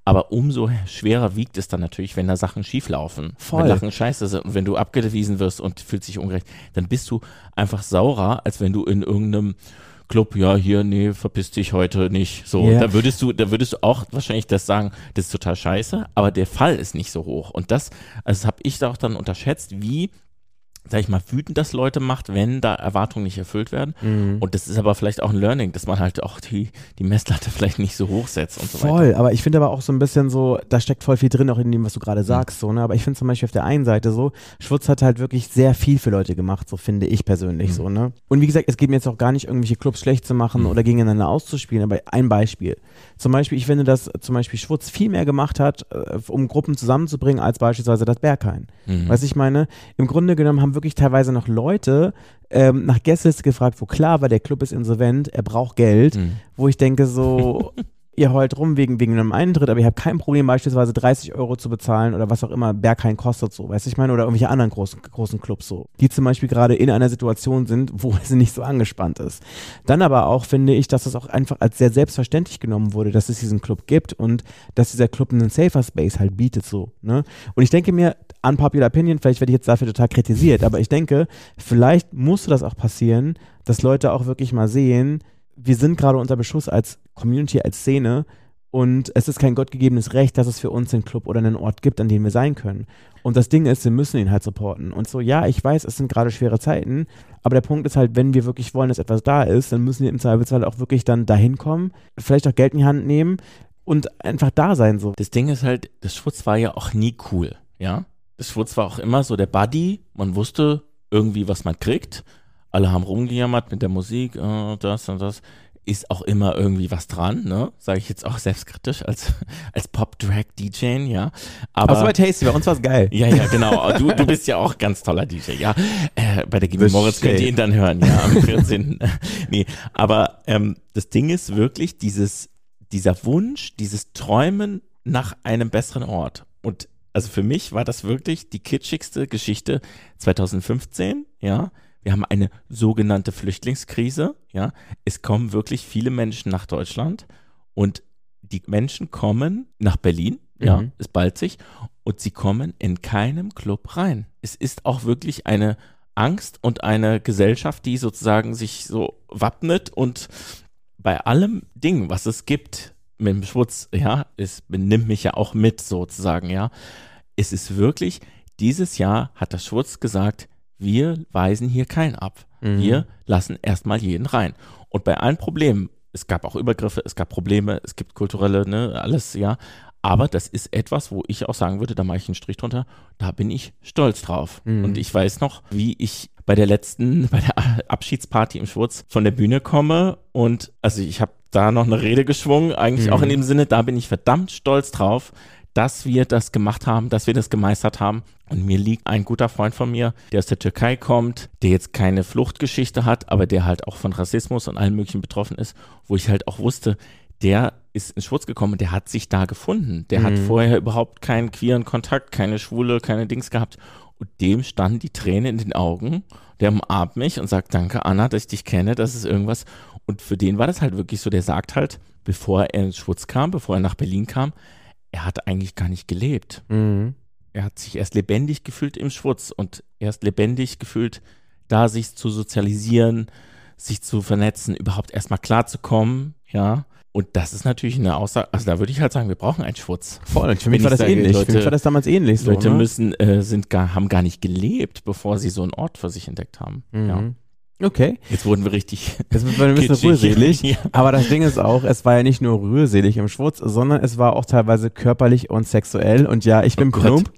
Aber umso schwerer wiegt es dann natürlich, wenn da Sachen schieflaufen. Voll. Wenn Sachen scheiße sind und wenn du abgewiesen wirst und fühlst dich ungerecht, dann bist du einfach saurer, als wenn du in irgendeinem Club, ja, hier, nee, verpiss dich heute nicht. So, Yeah. da würdest du, da würdest du auch wahrscheinlich das sagen, das ist total scheiße, aber der Fall ist nicht so hoch. Und das, also das habe ich da auch dann unterschätzt, wie, sag ich mal, wütend das Leute macht, wenn da Erwartungen nicht erfüllt werden. Mhm. Und das ist aber vielleicht auch ein Learning, dass man halt auch die, die Messlatte vielleicht nicht so hoch setzt und so weiter. Voll, aber ich finde aber auch so ein bisschen so, da steckt voll viel drin, auch in dem, was du gerade sagst, so, ne, aber ich finde zum Beispiel auf der einen Seite so, Schwutz hat halt wirklich sehr viel für Leute gemacht, so finde ich persönlich, Mhm. so, ne. Und wie gesagt, es geht mir jetzt auch gar nicht, irgendwelche Clubs schlecht zu machen Mhm. oder gegeneinander auszuspielen, aber ein Beispiel. Zum Beispiel, ich finde, dass zum Beispiel Schwutz viel mehr gemacht hat, äh, um Gruppen zusammenzubringen, als beispielsweise das Berghain. Mhm. Weißt du, ich meine, im Grunde genommen haben wirklich teilweise noch Leute ähm, nach Gästeliste gefragt, wo klar war, der Club ist insolvent, er braucht Geld, Mhm. wo ich denke so, ihr heult rum wegen, wegen einem Eintritt, aber ihr habt kein Problem beispielsweise dreißig Euro zu bezahlen oder was auch immer Berghain kostet so, weißt du, ich meine, oder irgendwelche anderen großen, großen Clubs so, die zum Beispiel gerade in einer Situation sind, wo es nicht so angespannt ist. Dann aber auch finde ich, dass es auch einfach als sehr selbstverständlich genommen wurde, dass es diesen Club gibt und dass dieser Club einen safer Space halt bietet so, ne? Und ich denke mir, unpopular opinion, vielleicht werde ich jetzt dafür total kritisiert, aber ich denke, vielleicht musste das auch passieren, dass Leute auch wirklich mal sehen, wir sind gerade unter Beschuss als Community, als Szene und es ist kein gottgegebenes Recht, dass es für uns einen Club oder einen Ort gibt, an dem wir sein können. Und das Ding ist, wir müssen ihn halt supporten. Und so, ja, ich weiß, es sind gerade schwere Zeiten, aber der Punkt ist halt, wenn wir wirklich wollen, dass etwas da ist, dann müssen wir im Zweifelsfall auch wirklich dann dahin kommen, vielleicht auch Geld in die Hand nehmen und einfach da sein so. Das Ding ist halt, das Schwutz war ja auch nie cool, ja. Das Schwutz war auch immer so der Buddy, man wusste irgendwie, was man kriegt. Alle haben rumgejammert mit der Musik, äh, das und das. Ist auch immer irgendwie was dran, ne? Sage ich jetzt auch selbstkritisch als, als Pop-Drag-D J, ja. Aber, Aber so bei Tasty, bei uns war es geil. ja, ja, genau. Du, du bist ja auch ganz toller D J, ja. Äh, bei der Gibi Bestimmt. Moritz könnt ihr ihn dann hören, ja, am vierzehnten Nee, aber ähm, das Ding ist wirklich dieses, dieser Wunsch, dieses Träumen nach einem besseren Ort. Und also für mich war das wirklich die kitschigste Geschichte zwanzig fünfzehn, ja. Wir haben eine sogenannte Flüchtlingskrise, ja. Es kommen wirklich viele Menschen nach Deutschland und die Menschen kommen nach Berlin, ja, Mhm. es ballt sich, und sie kommen in keinem Club rein. Es ist auch wirklich eine Angst und eine Gesellschaft, die sozusagen sich so wappnet und bei allem Ding, was es gibt mit dem Schwutz, ja, es benimmt mich ja auch mit sozusagen, ja. Es ist wirklich, dieses Jahr hat das Schwutz gesagt, wir weisen hier keinen ab. Mhm. Wir lassen erstmal jeden rein. Und bei allen Problemen, es gab auch Übergriffe, es gab Probleme, es gibt kulturelle, ne, alles, ja. Aber das ist etwas, wo ich auch sagen würde, da mache ich einen Strich drunter, da bin ich stolz drauf. Mhm. Und ich weiß noch, wie ich bei der letzten, bei der Abschiedsparty im Schwutz von der Bühne komme und also ich habe da noch eine Rede geschwungen, eigentlich Mhm. auch in dem Sinne, da bin ich verdammt stolz drauf, dass wir das gemacht haben, dass wir das gemeistert haben. Und mir liegt ein guter Freund von mir, der aus der Türkei kommt, der jetzt keine Fluchtgeschichte hat, aber der halt auch von Rassismus und allem Möglichen betroffen ist, wo ich halt auch wusste, der ist in Schwutz gekommen und der hat sich da gefunden. Der Mhm. hat vorher überhaupt keinen queeren Kontakt, keine Schwule, keine Dings gehabt. Und dem standen die Tränen in den Augen. Der umarmt mich und sagt, danke Anna, dass ich dich kenne, das ist irgendwas. Und für den war das halt wirklich so, der sagt halt, bevor er in Schwutz kam, bevor er nach Berlin kam, er hat eigentlich gar nicht gelebt. Mhm. Er hat sich erst lebendig gefühlt im Schwutz und erst lebendig gefühlt, da sich zu sozialisieren, sich zu vernetzen, überhaupt erstmal klarzukommen, ja. Und das ist natürlich eine Aussage, also da würde ich halt sagen, wir brauchen einen Schwutz. Voll, für Wenn mich war ich das sage, ähnlich. Leute- für mich war das damals ähnlich so. Leute ne? müssen, äh, sind gar, haben gar nicht gelebt, bevor sie so einen Ort für sich entdeckt haben. Mhm. Ja. Okay. Jetzt wurden wir richtig Jetzt wird man ein bisschen kitschig. rührselig. Ja. Aber das Ding ist auch, es war ja nicht nur rührselig im Schwutz, sondern es war auch teilweise körperlich und sexuell. Und ja, ich bin Oh Gott. plump.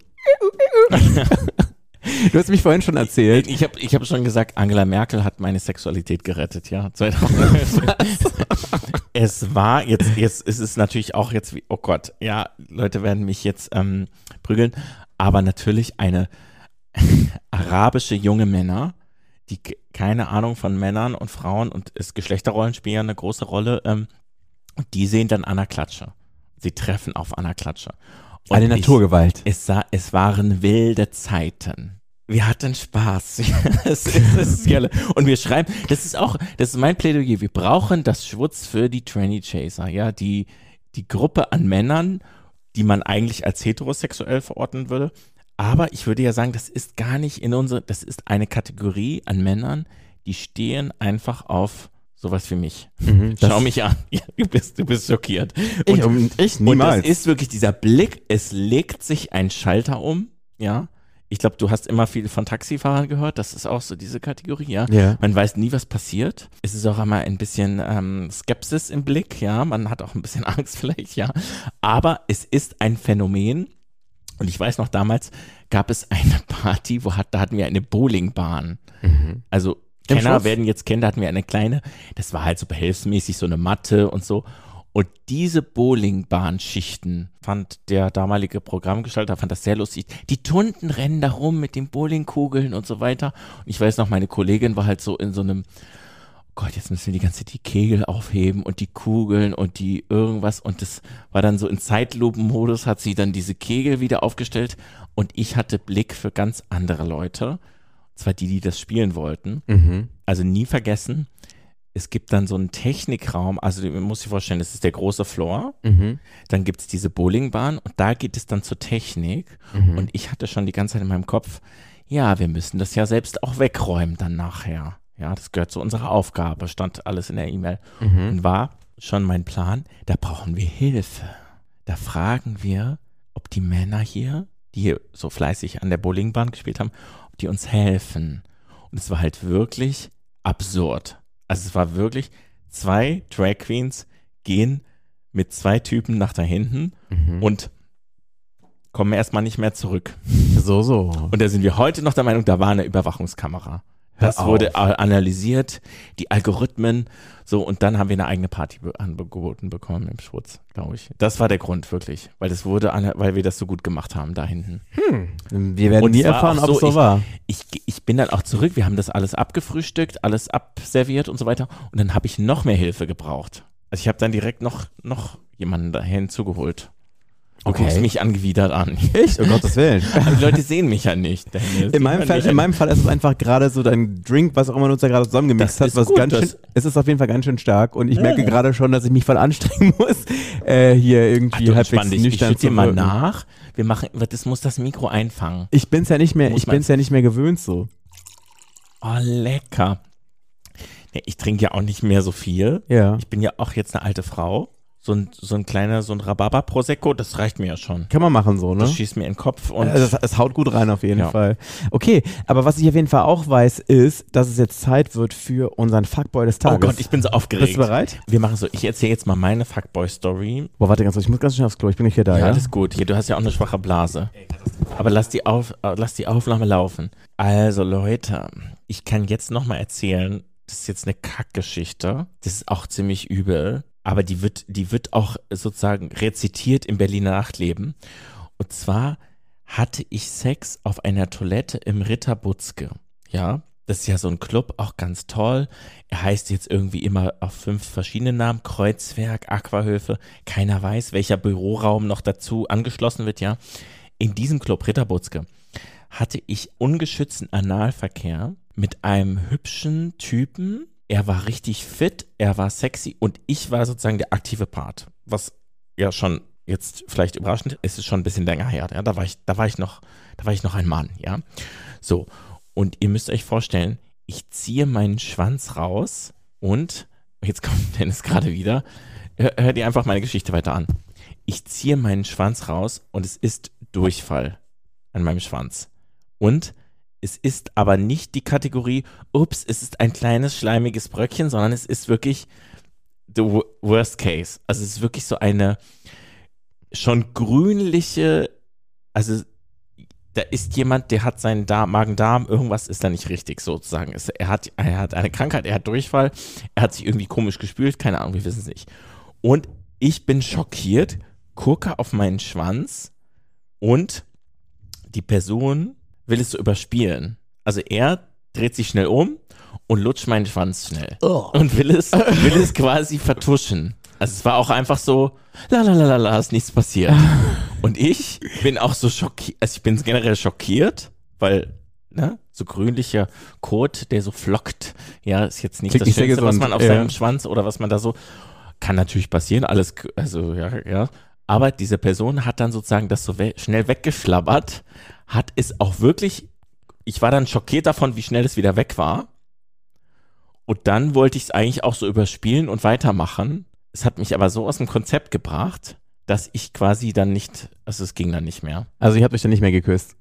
Du hast mich vorhin schon erzählt. Ich habe ich hab schon gesagt, Angela Merkel hat meine Sexualität gerettet, ja. Es war, jetzt, jetzt ist es natürlich auch jetzt wie, oh Gott, ja, Leute werden mich jetzt ähm, prügeln, aber natürlich eine arabische junge Männer, die ke- keine Ahnung von Männern und Frauen und es Geschlechterrollen spielen ja eine große Rolle, ähm, und die sehen dann Anna Klatsche. Sie treffen auf Anna Klatsche. Und Eine ich- Naturgewalt. Es, sah, es waren wilde Zeiten. Wir hatten Spaß. es ist, es ist geil. Und wir schreiben, das ist auch, das ist mein Plädoyer. Wir brauchen das Schwutz für die Tranny Chaser, ja, die, die Gruppe an Männern, die man eigentlich als heterosexuell verordnen würde. Aber ich würde ja sagen, das ist gar nicht in unsere, das ist eine Kategorie an Männern, die stehen einfach auf sowas wie mich. Mhm, Schau mich an. Ja, du bist, du bist schockiert. Und, Ich, und ich und niemals. das ist wirklich dieser Blick, es legt sich ein Schalter um, ja. Ich glaube, du hast immer viel von Taxifahrern gehört, das ist auch so diese Kategorie, ja. Ja. Man weiß nie, was passiert. Es ist auch immer ein bisschen ähm, Skepsis im Blick, ja. Man hat auch ein bisschen Angst vielleicht, ja. Aber es ist ein Phänomen. Und ich weiß noch, damals gab es eine Party, wo hat, da hatten wir eine Bowlingbahn. Mhm. Also Im Kenner Schloss? werden jetzt kennen, da hatten wir eine kleine, das war halt so behelfsmäßig, so eine Matte und so. Und diese Bowlingbahnschichten fand der damalige Programmgestalter, fand das sehr lustig. Die Tunden rennen da rum mit den Bowlingkugeln und so weiter. Und ich weiß noch, meine Kollegin war halt so in so einem, oh Gott, jetzt müssen wir die ganze Zeit die Kegel aufheben und die Kugeln und die irgendwas. Und das war dann so in Zeitlupenmodus, hat sie dann diese Kegel wieder aufgestellt. Und ich hatte Blick für ganz andere Leute. Und zwar die, die das spielen wollten. Mhm. Also nie vergessen, es gibt dann so einen Technikraum, also man muss sich vorstellen, das ist der große Floor, Mhm. dann gibt es diese Bowlingbahn und da geht es dann zur Technik Mhm. und ich hatte schon die ganze Zeit in meinem Kopf, ja, wir müssen das ja selbst auch wegräumen dann nachher. Ja, das gehört zu unserer Aufgabe, stand alles in der E-Mail. Mhm. Und war schon mein Plan, da brauchen wir Hilfe. Da fragen wir, ob die Männer hier, die hier so fleißig an der Bowlingbahn gespielt haben, ob die uns helfen. Und es war halt wirklich absurd. Also es war wirklich, zwei Drag Queens gehen mit zwei Typen nach da hinten Mhm. und kommen erstmal nicht mehr zurück. So, so. Und da sind wir heute noch der Meinung, da war eine Überwachungskamera. Das Hör wurde auf. a- analysiert, die Algorithmen, so, und dann haben wir eine eigene Party be- angeboten bekommen im Schwutz, glaube ich. Das war der Grund, wirklich, weil das wurde, ana- weil wir das so gut gemacht haben da hinten. Wir werden Und nie es war erfahren, auch ob es so, so war. Ich, ich bin dann auch zurück, wir haben das alles abgefrühstückt, alles abserviert und so weiter, und dann habe ich noch mehr Hilfe gebraucht. Also ich habe dann direkt noch, noch jemanden da hinzugeholt. Du Okay. guckst mich angewidert an. Ich? Um Gottes Willen. Aber die Leute sehen mich ja nicht. Dennis. In meinem, Sieht man Fall, nicht. in meinem Fall ist es einfach gerade so dein Drink, was auch immer du uns da gerade zusammengemixt Das hast, ist was gut, ganz das- schön, es ist auf jeden Fall ganz schön stark und ich merke gerade schon, dass ich mich voll anstrengen muss, äh, hier Ach, irgendwie du, halbwegs entspann dich. Ich nüchtern schütte zu dir mal wirken. nach. Wir machen, das muss das Mikro einfangen. Ich bin's ja nicht mehr, Muss ich man- bin's ja nicht mehr gewöhnt so. Oh, lecker. Ja, ich trinke ja auch nicht mehr so viel. Ja. Ich bin ja auch jetzt eine alte Frau. So ein, so ein kleiner, so ein Rhabarber-Prosecco, das reicht mir ja schon. Kann man machen so, ne? Das schießt mir in den Kopf und Also es, es haut gut rein auf jeden Ja. Fall. Okay, aber was ich auf jeden Fall auch weiß, ist, dass es jetzt Zeit wird für unseren Fuckboy des oh Tages. Gott, ich bin so aufgeregt. Bist du bereit? Wir machen so, ich erzähle jetzt mal meine Fuckboy-Story. Boah, warte ganz kurz, ich muss ganz schnell aufs Klo, ich bin nicht hier da, Ja, ja? alles gut. Hier, du hast ja auch eine schwache Blase. Aber lass die, auf, äh, lass die Aufnahme laufen. Also Leute, ich kann jetzt nochmal erzählen, das ist jetzt eine Kackgeschichte. Das ist auch ziemlich übel. Aber die wird, die wird auch sozusagen rezitiert im Berliner Nachtleben. Und zwar hatte ich Sex auf einer Toilette im Ritter Butzke. Ja, das ist ja so ein Club, auch ganz toll. Er heißt jetzt irgendwie immer auf fünf verschiedene Namen. Kreuzwerk, Aquahöfe. Keiner weiß, welcher Büroraum noch dazu angeschlossen wird, ja. In diesem Club, Ritter Butzke, hatte ich ungeschützten Analverkehr mit einem hübschen Typen. Er war richtig fit, er war sexy und ich war sozusagen der aktive Part. Was ja schon jetzt vielleicht überraschend ist, ist schon ein bisschen länger her. Ja, da war ich, da war ich noch, da war ich noch ein Mann, ja. So. Und ihr müsst euch vorstellen, ich ziehe meinen Schwanz raus und, jetzt kommt Dennis gerade wieder, hör, hör dir einfach meine Geschichte weiter an. Ich ziehe meinen Schwanz raus und es ist Durchfall an meinem Schwanz. Und es ist aber nicht die Kategorie, ups, es ist ein kleines, schleimiges Bröckchen, sondern es ist wirklich the worst case. Also es ist wirklich so eine schon grünliche, also da ist jemand, der hat seinen Darm, Magen-Darm, irgendwas ist da nicht richtig sozusagen. Es, er, hat, er hat eine Krankheit, er hat Durchfall, er hat sich irgendwie komisch gespült, keine Ahnung, wir wissen es nicht. Und ich bin schockiert, gucke auf meinen Schwanz und die Person will es so überspielen. Also er dreht sich schnell um und lutscht meinen Schwanz schnell. Oh. Und will es, will es quasi vertuschen. Also es war auch einfach so, la la la la la, ist nichts passiert. Und ich bin auch so schockiert, also ich bin generell schockiert, weil, ne, so grünlicher Kot, der so flockt, ja, ist jetzt nicht Klingt das nicht sehr Schönste, was gesund, man auf ja. seinem Schwanz oder was man da so, kann natürlich passieren, alles, also ja, ja. Aber diese Person hat dann sozusagen das so we- schnell weggeschlabbert, hat es auch wirklich, ich war dann schockiert davon, wie schnell es wieder weg war. Und dann wollte ich es eigentlich auch so überspielen und weitermachen. Es hat mich aber so aus dem Konzept gebracht, dass ich quasi dann nicht, also es ging dann nicht mehr. Also ihr habt euch dann nicht mehr geküsst.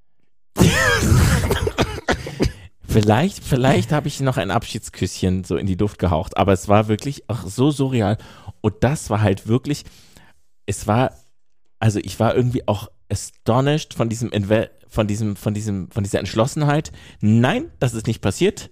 Vielleicht, vielleicht habe ich noch ein Abschiedsküsschen so in die Luft gehaucht, aber es war wirklich auch so surreal. Und das war halt wirklich, es war, also ich war irgendwie auch astonished von diesem, Inve- von diesem, von diesem, von dieser Entschlossenheit. Nein, das ist nicht passiert.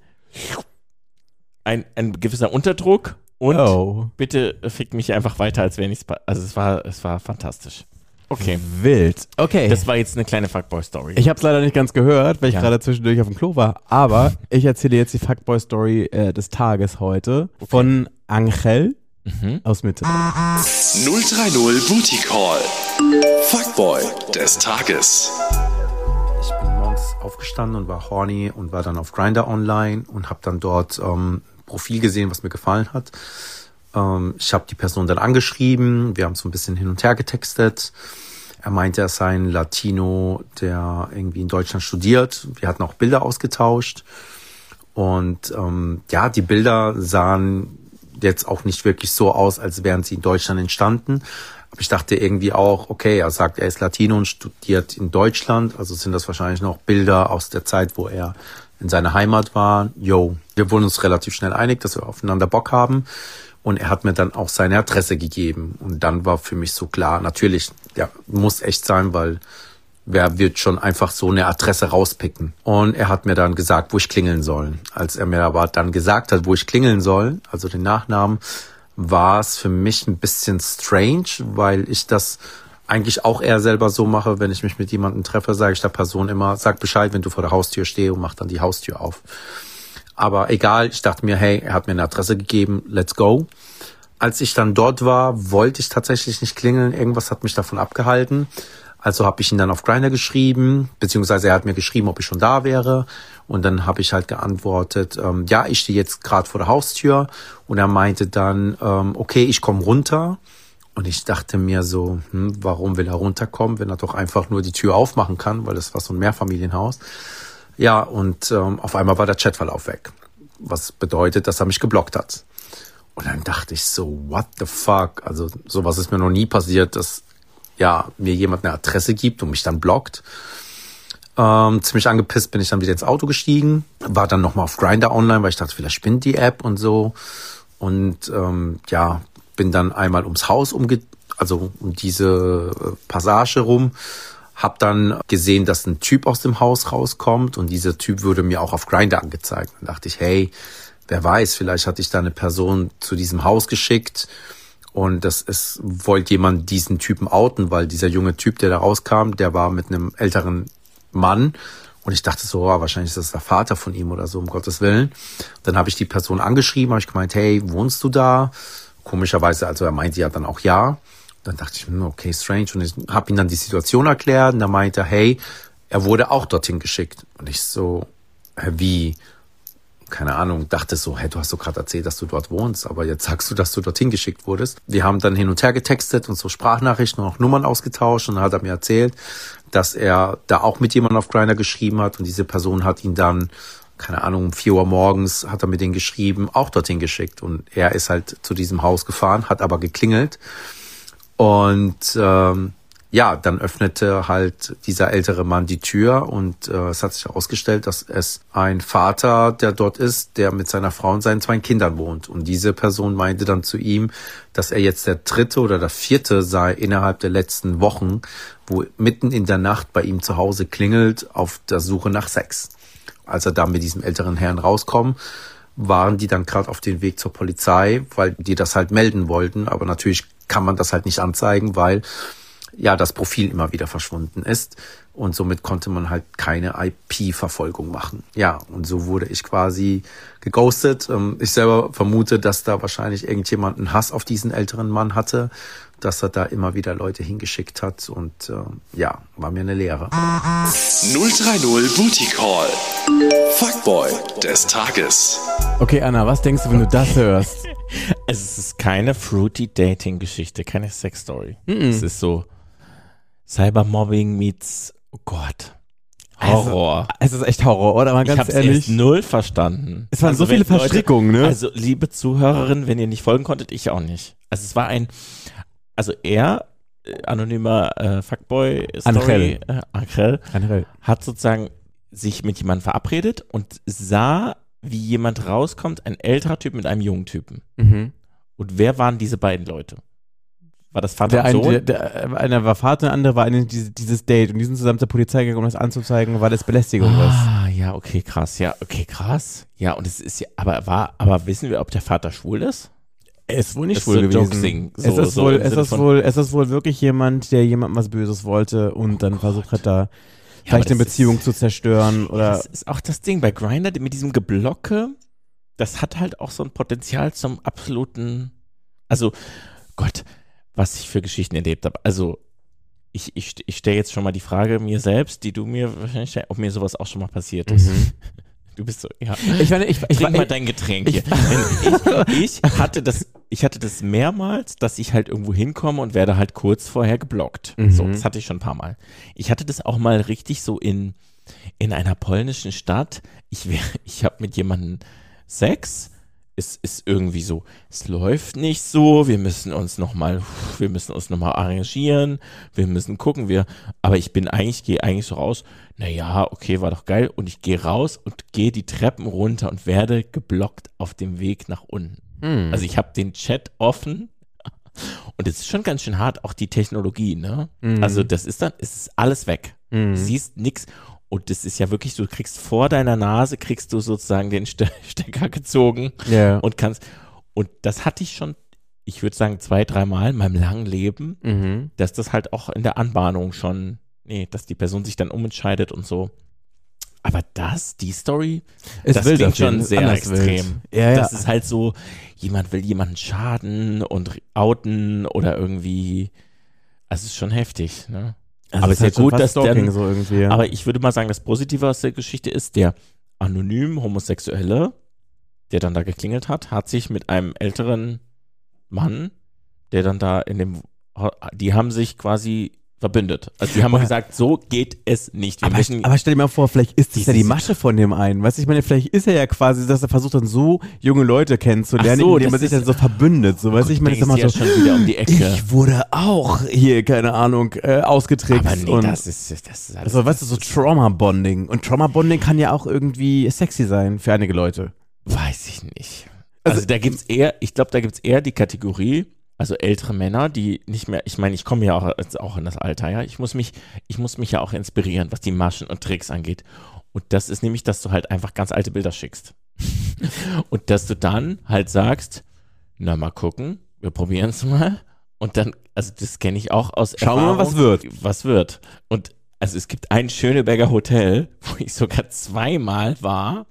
Ein, ein gewisser Unterdruck und Oh. bitte fickt mich einfach weiter, als wäre nichts. pa- Also es war, es war fantastisch. Okay, Wild. Okay. das war jetzt eine kleine Fuckboy-Story. Ich habe es leider nicht ganz gehört, weil ich Ja. gerade zwischendurch auf dem Klo war. Aber ich erzähle jetzt die Fuckboy-Story äh, des Tages heute von Angel Mhm. aus Mitte. null drei null Booty Call. Fuckboy des Tages. Ich bin morgens aufgestanden und war horny und war dann auf Grindr online und habe dann dort ähm, ein Profil gesehen, was mir gefallen hat. Ähm, ich habe die Person dann angeschrieben, wir haben so ein bisschen hin und her getextet. Er meinte, er sei ein Latino, der irgendwie in Deutschland studiert. Wir hatten auch Bilder ausgetauscht. Und ähm, ja, die Bilder sahen jetzt auch nicht wirklich so aus, als wären sie in Deutschland entstanden. Aber ich dachte irgendwie auch, okay, er sagt, er ist Latino und studiert in Deutschland. Also sind das wahrscheinlich noch Bilder aus der Zeit, wo er in seiner Heimat war. Yo, wir wurden uns relativ schnell einig, dass wir aufeinander Bock haben. Und er hat mir dann auch seine Adresse gegeben. Und dann war für mich so klar, natürlich, ja, muss echt sein, weil wer wird schon einfach so eine Adresse rauspicken? Und er hat mir dann gesagt, wo ich klingeln soll. Als er mir aber dann gesagt hat, wo ich klingeln soll, also den Nachnamen, war es für mich ein bisschen strange, weil ich das eigentlich auch eher selber so mache, wenn ich mich mit jemandem treffe, sage ich der Person immer, sag Bescheid, wenn du vor der Haustür stehst und mach dann die Haustür auf. Aber egal, ich dachte mir, hey, er hat mir eine Adresse gegeben, let's go. Als ich dann dort war, wollte ich tatsächlich nicht klingeln, irgendwas hat mich davon abgehalten. Also habe ich ihn dann auf Grindr geschrieben, beziehungsweise er hat mir geschrieben, ob ich schon da wäre. Und dann habe ich halt geantwortet, ähm, ja, ich stehe jetzt gerade vor der Haustür. Und er meinte dann, ähm, okay, ich komme runter. Und ich dachte mir so, hm, warum will er runterkommen, wenn er doch einfach nur die Tür aufmachen kann, weil das war so ein Mehrfamilienhaus. Ja, und ähm, auf einmal war der Chatverlauf weg, was bedeutet, dass er mich geblockt hat. Und dann dachte ich so, what the fuck? Also sowas ist mir noch nie passiert, dass ja mir jemand eine Adresse gibt und mich dann blockt. Ähm, ziemlich angepisst bin ich dann wieder ins Auto gestiegen, war dann nochmal auf Grindr online, weil ich dachte, vielleicht spinnt die App und so. Und ähm, ja, bin dann einmal ums Haus umge, also um diese Passage rum. Hab dann gesehen, dass ein Typ aus dem Haus rauskommt und dieser Typ wurde mir auch auf Grindr angezeigt. Dann dachte ich, hey, wer weiß, vielleicht hatte ich da eine Person zu diesem Haus geschickt und das ist, wollte jemand diesen Typen outen, weil dieser junge Typ, der da rauskam, der war mit einem älteren Mann und ich dachte so, oh, wahrscheinlich ist das der Vater von ihm oder so, um Gottes Willen. Dann habe ich die Person angeschrieben, habe ich gemeint, hey, wohnst du da? Komischerweise, also er meinte ja dann auch ja. Dann dachte ich, okay, strange. Und ich habe ihm dann die Situation erklärt und er meinte, hey, er wurde auch dorthin geschickt. Und ich so, wie? Keine Ahnung, dachte so, hey, du hast doch gerade erzählt, dass du dort wohnst, aber jetzt sagst du, dass du dorthin geschickt wurdest. Wir haben dann hin und her getextet und so Sprachnachrichten und auch Nummern ausgetauscht und dann hat er mir erzählt, dass er da auch mit jemandem auf Grindr geschrieben hat und diese Person hat ihn dann, keine Ahnung, um vier Uhr morgens hat er mit denen geschrieben, auch dorthin geschickt und er ist halt zu diesem Haus gefahren, hat aber geklingelt. Und ähm, ja, dann öffnete halt dieser ältere Mann die Tür und äh, es hat sich herausgestellt, dass es ein Vater, der dort ist, der mit seiner Frau und seinen zwei Kindern wohnt. Und diese Person meinte dann zu ihm, dass er jetzt der dritte oder der vierte sei innerhalb der letzten Wochen, wo mitten in der Nacht bei ihm zu Hause klingelt auf der Suche nach Sex. Als er da mit diesem älteren Herrn rauskommt, waren die dann gerade auf dem Weg zur Polizei, weil die das halt melden wollten. Aber natürlich kann man das halt nicht anzeigen, weil ja das Profil immer wieder verschwunden ist und somit konnte man halt keine I P-Verfolgung machen. Ja, und so wurde ich quasi geghostet. Ich selber vermute, dass da wahrscheinlich irgendjemand einen Hass auf diesen älteren Mann hatte, dass er da immer wieder Leute hingeschickt hat und äh, ja, war mir eine Lehre. null drei null Booty Call. Fuckboy des Tages. Okay, Anna, was denkst du, wenn du das hörst? Es ist keine fruity Dating-Geschichte, keine Sex-Story. Mm-mm. Es ist so Cybermobbing meets, oh Gott, Horror. Also, es ist echt Horror, oder? Mal ich ganz hab's ehrlich. erst null verstanden. Es waren Also so viele wenn Leute- Verstrickungen, ne? Also, liebe Zuhörerinnen, wenn ihr nicht folgen konntet, ich auch nicht. Also, es war ein, also er, äh, anonymer äh, Fuckboy-Story, Angel. äh, Angel, Generell. hat sozusagen sich mit jemandem verabredet und sah, wie jemand rauskommt, ein älterer Typ mit einem jungen Typen. Mhm. Und wer waren diese beiden Leute? War das Vater Der und eine, Sohn? der, der, einer war Vater, der andere war eine, diese, dieses Date und die sind zusammen zur Polizei gegangen, um das anzuzeigen, war das Belästigung was? Ah, ja, okay, krass, ja, okay, krass. Ja, und es ist ja, aber war, aber wissen wir, ob der Vater schwul ist? Er ist wohl nicht ist schwul so gewesen. Joke-Sing, es so- ist, so wohl, im es, Sinne ist von- wohl, es ist wohl wirklich jemand, der jemandem was Böses wollte und dann versucht hat, da vielleicht aber eine das Beziehung ist- zu zerstören oder Das ist auch das Ding bei Grindr mit diesem Geblocke, das hat halt auch so ein Potenzial zum absoluten, also Gott, was ich für Geschichten erlebt habe. Also ich, ich, ich stelle jetzt schon mal die Frage mir selbst, die du mir wahrscheinlich stellst, ob mir sowas auch schon mal passiert ist. Du bist so, ja. ich meine, ich, ich, Trink ich, mal dein Getränk hier. Wenn ich, ich hatte das, ich hatte das mehrmals, dass ich halt irgendwo hinkomme und werde halt kurz vorher geblockt. Mhm. So, das hatte ich schon ein paar Mal. Ich hatte das auch mal richtig so in, in einer polnischen Stadt. Ich wär, ich habe mit jemandem Sex. Es ist irgendwie so, es läuft nicht so, wir müssen uns nochmal, wir müssen uns nochmal arrangieren, wir müssen gucken, wir, aber ich bin eigentlich, gehe eigentlich so raus, naja, okay, war doch geil, und ich gehe raus und gehe die Treppen runter und werde geblockt auf dem Weg nach unten. Hm. Also ich habe den Chat offen und es ist schon ganz schön hart, auch die Technologie, ne? Mhm. Also das ist dann, es ist alles weg. Mhm. Du siehst nix. Und das ist ja wirklich, du kriegst vor deiner Nase, kriegst du sozusagen den Ste- Stecker gezogen Ja. und kannst, und das hatte ich schon, ich würde sagen zwei, dreimal in meinem langen Leben, Mhm. dass das halt auch in der Anbahnung schon, nee, dass die Person sich dann umentscheidet und so. Aber das, die Story, Ist das wild klingt auf jeden schon Fall. sehr Anders extrem. wild. Ja, ja. Das ist halt so, jemand will jemanden schaden und outen oder irgendwie, also es ist schon heftig, ne? Also aber es ist ja halt schon gut, fast dass Stalking dann- so irgendwie. Ja. Aber ich würde mal sagen, das Positive aus der Geschichte ist, der anonym Homosexuelle, der dann da geklingelt hat, hat sich mit einem älteren Mann, der dann da in dem, die haben sich quasi verbündet. Also die haben Aber- gesagt, so geht es nicht. Wir aber, müssen, aber stell dir mal vor, vielleicht ist das ja die Dieses- Masche von dem einen. Weißt du, ich meine, vielleicht ist er ja quasi, dass er versucht dann so junge Leute kennenzulernen, Ach so, indem man das sich ist- dann so verbündet. So, weißt du, ich meine, das ist denkst immer ja so, schon wieder um die Ecke. ich wurde auch hier, keine Ahnung, äh, ausgetrickst. aber nee, und das ist, das ist alles, also, weißt du, so Trauma-Bonding. Und Trauma-Bonding kann ja auch irgendwie sexy sein für einige Leute. weiß ich nicht. Also, Also- da gibt's eher, ich glaube, da gibt's eher die Kategorie, also ältere Männer, die nicht mehr, ich meine, ich komme ja auch, jetzt auch in das Alter, ja, ich muss mich, ich muss mich ja auch inspirieren, was die Maschen und Tricks angeht. Und das ist nämlich, dass du halt einfach ganz alte Bilder schickst. Und dass du dann halt sagst, na mal gucken, wir probieren es mal. Und dann, also das kenne ich auch aus Schauen wir mal, was Erfahrung, wird. Was wird. Und also es gibt ein Schöneberger Hotel, wo ich sogar zweimal war,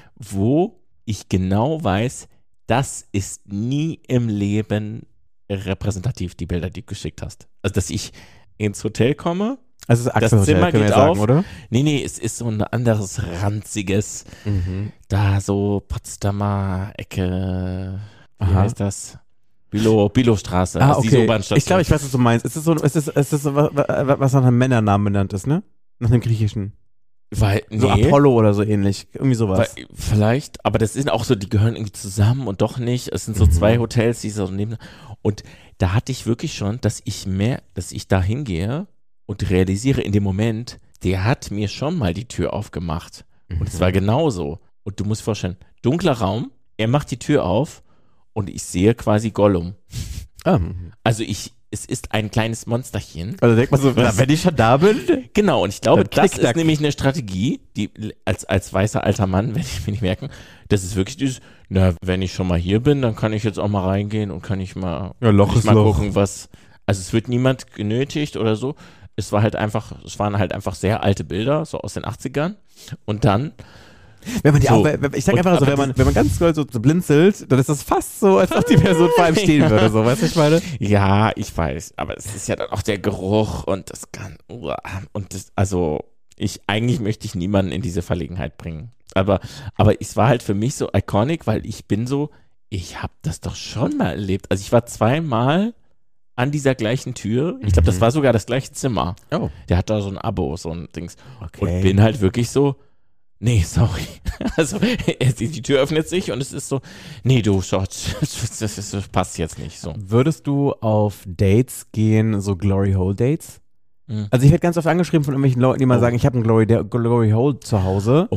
wo ich genau weiß, das ist nie im Leben repräsentativ, die Bilder, die du geschickt hast. Also, dass ich ins Hotel komme, Also, das, Das Axel Hotel, Zimmer können wir geht ja sagen, auf. oder? nee, nee, es ist so ein anderes, ranziges, Mhm. da so Potsdamer Ecke, wie Aha. heißt das? Bülow, Bülowstraße, Ah, also diese okay. U-Bahn-Station. Ich glaube, ich weiß, was du meinst. Ist das so, ist das, ist das so, wa- wa- was nach einem Männernamen benannt ist, ne? Nach einem griechischen. Weil, nee, So Apollo oder so ähnlich. Irgendwie sowas. weil, vielleicht, aber das sind auch so, die gehören irgendwie zusammen und doch nicht. Es sind so Mhm. zwei Hotels, die so neben. Und da hatte ich wirklich schon, dass ich mehr, dass ich da hingehe und realisiere in dem Moment, der hat mir schon mal die Tür aufgemacht. Und es war genauso. Und du musst dir vorstellen, dunkler Raum, er macht die Tür auf und ich sehe quasi Gollum. Ah. Also ich, es ist ein kleines Monsterchen. Also denkt man so, Was? na, wenn ich schon da bin. Genau, und ich glaube, Dann das knickknack. ist nämlich eine Strategie, die als, als weißer alter Mann, werde ich mir nicht merken, das ist wirklich dieses, na, wenn ich schon mal hier bin, dann kann ich jetzt auch mal reingehen und kann ich mal, Ja, Loch kann ich ist mal Loch. gucken, was, also es wird niemand genötigt oder so. Es war halt einfach, es waren halt einfach sehr alte Bilder, so aus den achtzigern. Und dann, Wenn man die So. auch, ich sag Und- einfach so, aber wenn man, wenn man ganz doll so, so blinzelt, dann ist das fast so, als ob die Person vor einem stehen würde, so, weißt du, ich meine? ja, ich weiß, aber es ist ja dann auch der Geruch und das kann, uah, und das, also, ich, eigentlich möchte ich niemanden in diese Verlegenheit bringen. Aber, aber es war halt für mich so iconic, weil ich bin so, Ich habe das doch schon mal erlebt. Also ich war zweimal an dieser gleichen Tür. Ich glaube, das war sogar das gleiche Zimmer. Oh. Der hat da so ein Abo, so ein Dings. Okay. Und bin halt wirklich so, nee, sorry. Also die, die Tür öffnet sich und es ist so, nee, du, Schatz, das, das, das passt jetzt nicht so. Würdest du auf Dates gehen, so Glory Hole Dates? Mhm. Also ich werde ganz oft angeschrieben von irgendwelchen Leuten, die mal Oh. sagen, ich habe ein Glory, Glory Hole zu Hause.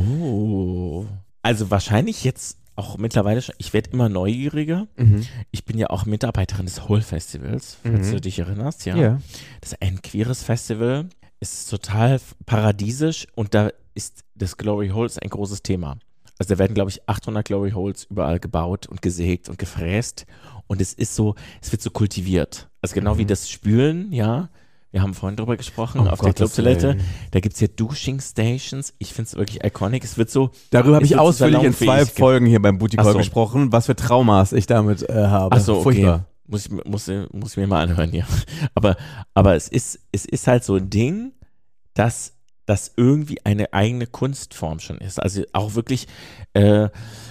Oh. Also wahrscheinlich jetzt auch mittlerweile schon, ich werde immer neugieriger. Mhm. Ich bin ja auch Mitarbeiterin des Hole Festivals, falls Mhm. du dich erinnerst, ja. Ja. Das ist ein queeres Festival. Es ist total paradiesisch und da ist das Glory Hole ist ein großes Thema. Also da werden, glaube ich, achthundert Glory Holes überall gebaut und gesägt und gefräst und es ist so, es wird so kultiviert. Also genau Mhm. wie das Spülen, ja. Wir haben vorhin drüber gesprochen, Oh, auf der Gottes Clubtoilette. Willen. Da gibt es ja Dushing Stations. Ich finde es wirklich iconic. Es wird so. Darüber habe es ich wird so ausführlich in zwei salonfähig ge- Folgen hier beim Booty Call Ach so. gesprochen, was für Traumas ich damit äh, habe. Ach so, okay. Furchtbar. Muss ich, muss, muss ich mir mal anhören, ja. Aber, aber es ist, es ist halt so ein Ding, dass das irgendwie eine eigene Kunstform schon ist. Also auch wirklich äh,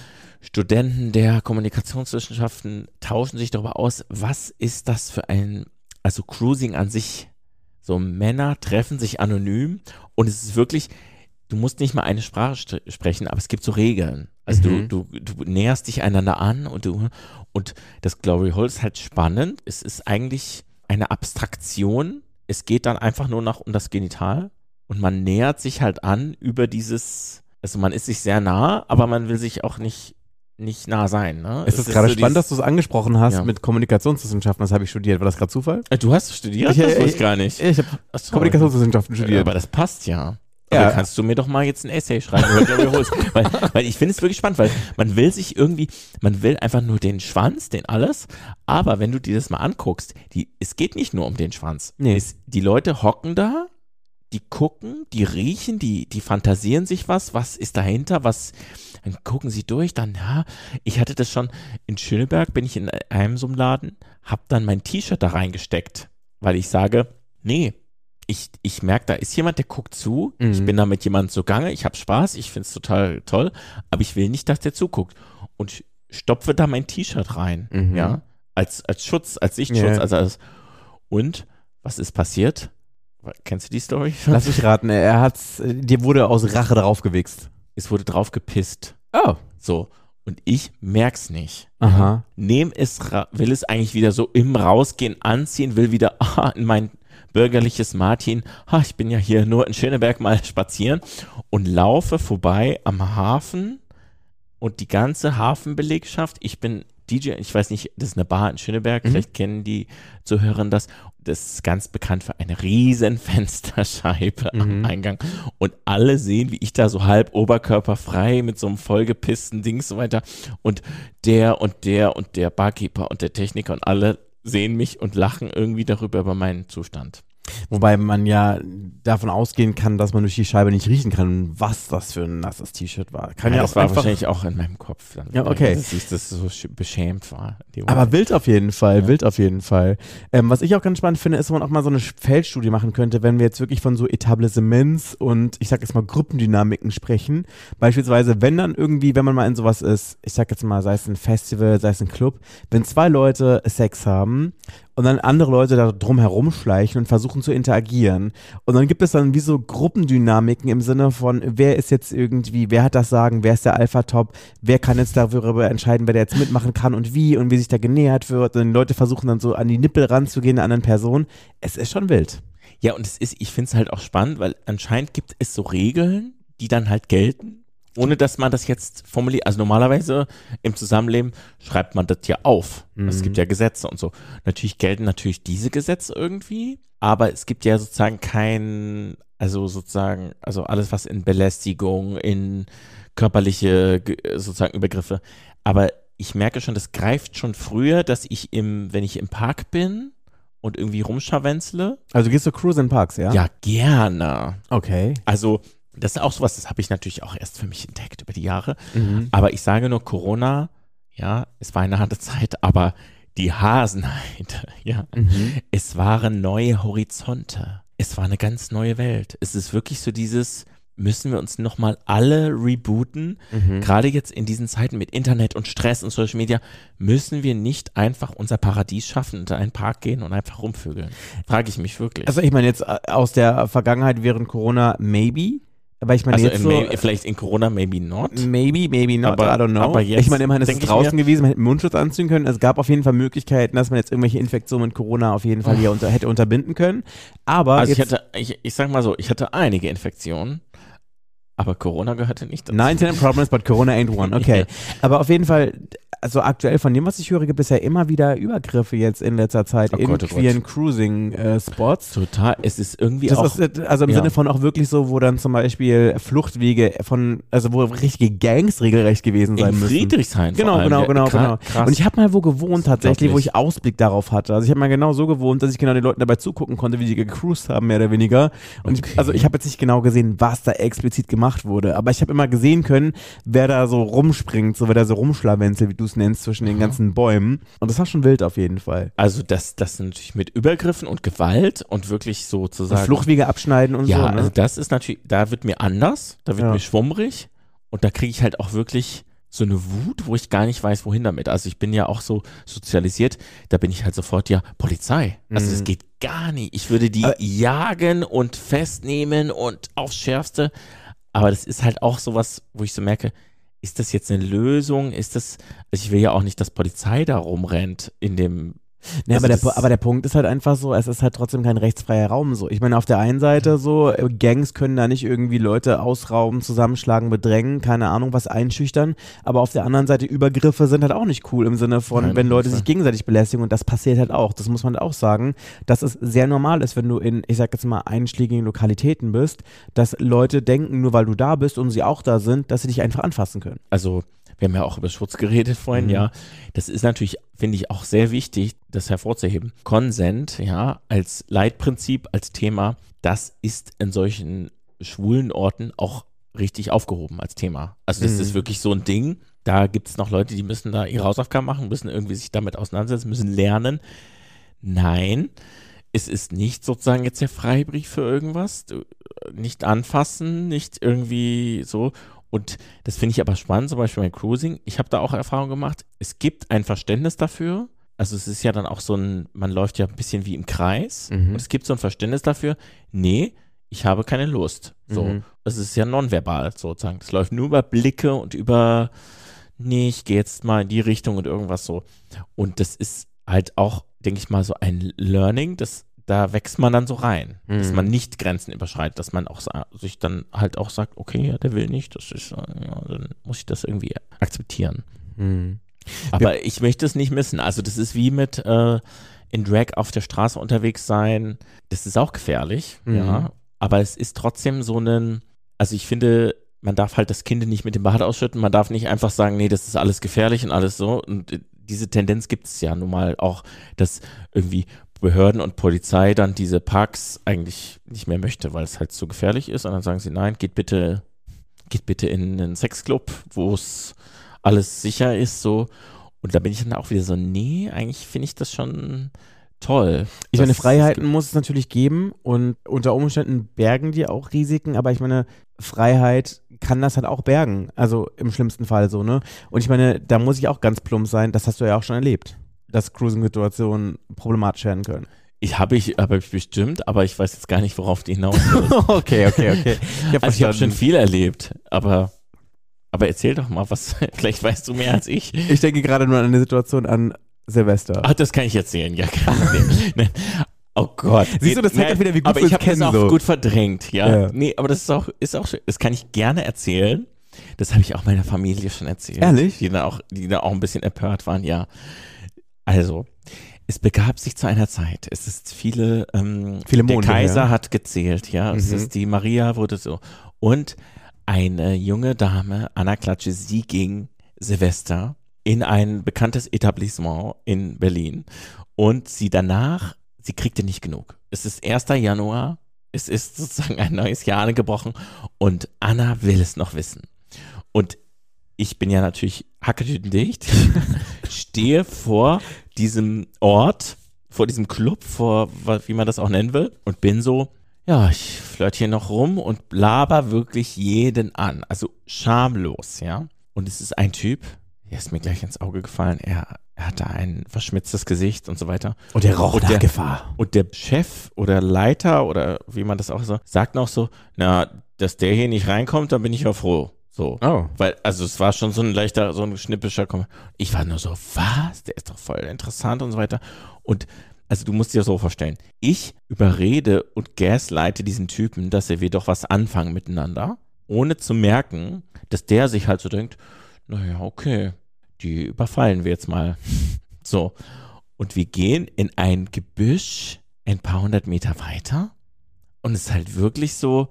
Studenten der Kommunikationswissenschaften tauschen sich darüber aus, was ist das für ein, also Cruising an sich, so Männer treffen sich anonym und es ist wirklich, du musst nicht mal eine Sprache st- sprechen, aber es gibt so Regeln. Also Mhm. du, du, du näherst dich einander an und du, und das Glory Hole ist halt spannend. Es ist eigentlich eine Abstraktion. Es geht dann einfach nur noch um das Genital und man nähert sich halt an über dieses, also man ist sich sehr nah, aber man will sich auch nicht, nicht nah sein. Ne? Es ist Es gerade so spannend, dass dieses- du es angesprochen hast Ja. mit Kommunikationswissenschaften. Das habe ich studiert. War das gerade Zufall? Äh, Du hast studiert? Ich- Das ich- wusste ich gar nicht. Ich habe Ach so. Kommunikationswissenschaften Ja, studiert. aber das passt ja. Ja. Aber kannst du mir doch mal jetzt ein Essay schreiben über Glory Holes? weil, weil ich finde es wirklich spannend, weil man will sich irgendwie, man will einfach nur den Schwanz, den alles, aber wenn du dir das mal anguckst, die, es geht nicht nur um den Schwanz. Nee. Es, die Leute hocken da, die gucken, die riechen, die, die fantasieren sich was, was ist dahinter, was, dann gucken sie durch, dann, ja, ich hatte das schon in Schöneberg, bin ich in einem so einem Laden, hab dann mein T-Shirt da reingesteckt, weil ich sage, nee, ich, ich merke, da ist jemand, der guckt zu, Mhm. ich bin da mit jemandem zugange, ich habe Spaß, ich finde es total toll, aber ich will nicht, dass der zuguckt und stopfe da mein T-Shirt rein, Mhm. ja, als, als Schutz, als Sichtschutz, Ja. also als, und, was ist passiert? Kennst du die Story? Lass mich raten, er hat's, äh, dir wurde aus Rache drauf gewichst. Es wurde drauf gepisst. Oh. So. Und ich merk's nicht. Aha. Nehm es, ra- will es eigentlich wieder so im Rausgehen anziehen, will wieder ah, in mein bürgerliches Martin, ah, ich bin ja hier nur in Schöneberg mal spazieren und laufe vorbei am Hafen und die ganze Hafenbelegschaft, ich bin D J, ich weiß nicht, das ist eine Bar in Schöneberg, Mhm. vielleicht kennen die Zuhörer das. Das ist ganz bekannt für eine riesen Fensterscheibe Mhm. am Eingang. Und alle sehen, wie ich da so halb oberkörperfrei mit so einem vollgepissten Ding so weiter. Und der und der und der Barkeeper und der Techniker und alle sehen mich und lachen irgendwie darüber über meinen Zustand. Wobei man ja davon ausgehen kann, dass man durch die Scheibe nicht riechen kann, was das für ein nasses T-Shirt war. Kann Ja, ja, das auch war einfach. wahrscheinlich auch in meinem Kopf. Dann, Ja, okay. Dass ich das so sch- beschämt war. in dem Aber Moment. wild auf jeden Fall, Ja. wild auf jeden Fall. Ähm, was ich auch ganz spannend finde, ist, wenn man auch mal so eine Feldstudie machen könnte, wenn wir jetzt wirklich von so Etablissements und ich sag jetzt mal Gruppendynamiken sprechen. Beispielsweise, wenn dann irgendwie, wenn man mal in sowas ist, ich sag jetzt mal, sei es ein Festival, sei es ein Club, wenn zwei Leute Sex haben und dann andere Leute da drum herumschleichen und versuchen zu interagieren. Und dann gibt es dann wie so Gruppendynamiken im Sinne von, wer ist jetzt irgendwie, wer hat das Sagen, wer ist der Alpha-Top, wer kann jetzt darüber entscheiden, wer da jetzt mitmachen kann und wie und wie sich da genähert wird. Und die Leute versuchen dann so an die Nippel ranzugehen der anderen Person. Es ist schon wild. Ja, und es ist, ich finde es halt auch spannend, weil anscheinend gibt es so Regeln, die dann halt gelten, ohne dass man das jetzt formuliert. Also normalerweise im Zusammenleben schreibt man das ja auf. Mhm. Es gibt ja Gesetze und so. Natürlich gelten natürlich diese Gesetze irgendwie, aber es gibt ja sozusagen kein, also sozusagen, also alles was in Belästigung, in körperliche ge- sozusagen Übergriffe. Aber ich merke schon, das greift schon früher, dass ich im, wenn ich im Park bin und irgendwie rumscharwenzle, Also gehst du Cruise in Parks, ja? ja gerne. Okay. Also, das ist auch sowas, das habe ich natürlich auch erst für mich entdeckt über die Jahre. Mhm. Aber ich sage nur, Corona, ja, es war eine harte Zeit, aber die Hasenheit, ja, Mhm. es waren neue Horizonte. Es war eine ganz neue Welt. Es ist wirklich so dieses, müssen wir uns nochmal alle rebooten. Mhm. Gerade jetzt in diesen Zeiten mit Internet und Stress und Social Media, müssen wir nicht einfach unser Paradies schaffen und in einen Park gehen und einfach rumvögeln? Frage ich mich wirklich. Also ich meine jetzt aus der Vergangenheit während Corona, maybe. Aber ich meine also jetzt in so, may, vielleicht in Corona, maybe not. Maybe, maybe not, Aber- I don't know. aber jetzt ich meine, immerhin ist es denk ich draußen mir- gewesen, man hätte einen Mundschutz anziehen können. Es gab auf jeden Fall Möglichkeiten, dass man jetzt irgendwelche Infektionen mit Corona auf jeden Fall hier unter, hätte unterbinden können. Aber Also ich jetzt, hatte, ich, ich sag mal so, ich hatte einige Infektionen, aber Corona gehörte nicht dazu. nineteen problems, but Corona ain't one. Okay. Aber auf jeden Fall, also aktuell von dem, was ich höre, gibt es ja immer wieder Übergriffe jetzt in letzter Zeit Oh in Gott, oh queeren Cruising-Spots. Total, es ist irgendwie Das auch, ist, also im ja. Sinne von auch wirklich so, wo dann zum Beispiel Fluchtwege von, also wo richtige Gangs regelrecht gewesen sein in müssen. Friedrichshain vor Genau, allem. genau, Ja, genau, kra- genau. Krass. Und ich habe mal wo gewohnt tatsächlich, wo Unglaublich. ich Ausblick darauf hatte. Also ich habe mal genau so gewohnt, dass ich genau den Leuten dabei zugucken konnte, wie die gecruised haben, mehr oder weniger. Und Okay. ich, also ich habe jetzt nicht genau gesehen, was da explizit gemacht wurde, aber ich habe immer gesehen können, wer da so rumspringt, so wer da so rumschlawenzelt, wie du es nennst, zwischen den ganzen Bäumen. Und das war schon wild auf jeden Fall. Also das, das natürlich mit Übergriffen und Gewalt und wirklich Und sozusagen. Fluchtwege abschneiden und Ja, so. Ne? also das ist natürlich, da wird mir anders, da wird Ja. mir schwummrig und da kriege ich halt auch wirklich so eine Wut, wo ich gar nicht weiß, wohin damit. Also ich bin ja auch so sozialisiert, da bin ich halt sofort, ja, Polizei. Also Mhm. das geht gar nicht. Ich würde die Aber- jagen und festnehmen und aufs Schärfste. Aber das ist halt auch sowas, wo ich so merke, ist das jetzt eine Lösung? Ist das, also ich will ja auch nicht, dass Polizei da rumrennt in dem. Ja, also aber, der, das- Pu- aber der Punkt ist halt einfach so, es ist halt trotzdem kein rechtsfreier Raum so. Ich meine, auf der einen Seite so, äh, Gangs können da nicht irgendwie Leute ausrauben, zusammenschlagen, bedrängen, keine Ahnung, was einschüchtern, aber auf der anderen Seite Übergriffe sind halt auch nicht cool im Sinne von, Nein, wenn auf Leute jeden sich Fall. gegenseitig belästigen und das passiert halt auch. Das muss man auch sagen, dass es sehr normal ist, wenn du in, ich sag jetzt mal, einschlägigen Lokalitäten bist, dass Leute denken, nur weil du da bist und sie auch da sind, dass sie dich einfach anfassen können. Also wir haben ja auch über Schutz geredet vorhin, Mhm. ja. Das ist natürlich, finde ich, auch sehr wichtig, das hervorzuheben. Consent, ja, als Leitprinzip, als Thema, das ist in solchen schwulen Orten auch richtig aufgehoben als Thema. Also das Mhm. ist wirklich so ein Ding. Da gibt es noch Leute, die müssen da ihre Hausaufgaben machen, müssen irgendwie sich damit auseinandersetzen, müssen lernen. Nein, es ist nicht sozusagen jetzt der Freibrief für irgendwas. Du, nicht anfassen, nicht irgendwie so. Und das finde ich aber spannend, zum Beispiel beim Cruising. Ich habe da auch Erfahrung gemacht. Es gibt ein Verständnis dafür. Also es ist ja dann auch so ein, man läuft ja ein bisschen wie im Kreis. Mhm. Und es gibt so ein Verständnis dafür, nee, ich habe keine Lust. So, Mhm. es ist ja nonverbal sozusagen. Das läuft nur über Blicke und über, nee, ich gehe jetzt mal in die Richtung und irgendwas so. Und das ist halt auch, denke ich mal, so ein Learning, das da wächst man dann so rein, dass Mhm. man nicht Grenzen überschreitet, dass man auch sa- sich dann halt auch sagt, okay, ja, der will nicht, das ist, äh, ja, dann muss ich das irgendwie akzeptieren. Mhm. Aber ich möchte es nicht missen. Also das ist wie mit äh, in Drag auf der Straße unterwegs sein. Das ist auch gefährlich, Mhm. ja. Aber es ist trotzdem so ein, also ich finde, man darf halt das Kind nicht mit dem Bad ausschütten. Man darf nicht einfach sagen, nee, das ist alles gefährlich und alles so. Und äh, diese Tendenz gibt es ja nun mal auch, dass irgendwie Behörden und Polizei dann diese Parks eigentlich nicht mehr möchte, weil es halt zu gefährlich ist. Und dann sagen sie, nein, geht bitte, geht bitte in einen Sexclub, wo es alles sicher ist, so. Und da bin ich dann auch wieder so, nee, eigentlich finde ich das schon toll. Ich meine, dass Freiheiten es muss es natürlich geben und unter Umständen bergen die auch Risiken, aber ich meine, Freiheit kann das halt auch bergen, also im schlimmsten Fall so, ne? Und ich meine, da muss ich auch ganz plump sein, das hast du ja auch schon erlebt, dass Cruising-Situationen problematisch werden können. Ich habe ich, habe ich bestimmt, aber ich weiß jetzt gar nicht, worauf die hinaus ist. okay, okay, okay. Ich hab Also ich habe schon verstanden. viel erlebt, aber, aber erzähl doch mal was, vielleicht weißt du mehr als ich. Ich denke gerade nur an eine Situation an Silvester. Ach, das kann ich erzählen, ja, kein Problem. Nee. Oh Gott. Siehst du, das zeigt Nein, auch wieder, wie gut aber wir ich uns habe das kennen, auch so. gut verdrängt, ja. Ja. Nee, aber das ist auch, ist auch schön. Das kann ich gerne erzählen. Das habe ich auch meiner Familie schon erzählt. Ehrlich? Die da auch, die da auch ein bisschen empört waren, ja. Also, es begab sich zu einer Zeit. Es ist viele, ähm, Viele der Monde, Kaiser ja. hat gezählt, ja. Es Mhm. ist die Maria wurde so. Und eine junge Dame, Anna Klatsche, sie ging Silvester in ein bekanntes Etablissement in Berlin und sie danach, sie kriegte nicht genug. Es ist erster Januar, es ist sozusagen ein neues Jahr angebrochen und Anna will es noch wissen. Und ich bin ja natürlich hacketütendicht, stehe vor diesem Ort, vor diesem Club, vor, wie man das auch nennen will, und bin so, Ja, ich flirt hier noch rum und laber wirklich jeden an. Also schamlos, ja. Und es ist ein Typ, der ist mir gleich ins Auge gefallen. Er, er hatte ein verschmitztes Gesicht und so weiter. Und der roch Und nach der- Gefahr. Und der Chef oder Leiter oder wie man das auch so, sagt noch so, na, dass der hier nicht reinkommt, dann bin ich ja froh. So. Oh. Weil, also es war schon so ein leichter, so ein schnippischer Kommentar. Ich war nur so, was? Der ist doch voll interessant und so weiter. Und also du musst dir das so vorstellen. Ich überrede und gaslighte diesen Typen, dass er wir doch was anfangen miteinander, ohne zu merken, dass der sich halt so denkt, naja, okay, die überfallen wir jetzt mal. So. Und wir gehen in ein Gebüsch ein paar hundert Meter weiter und es ist halt wirklich so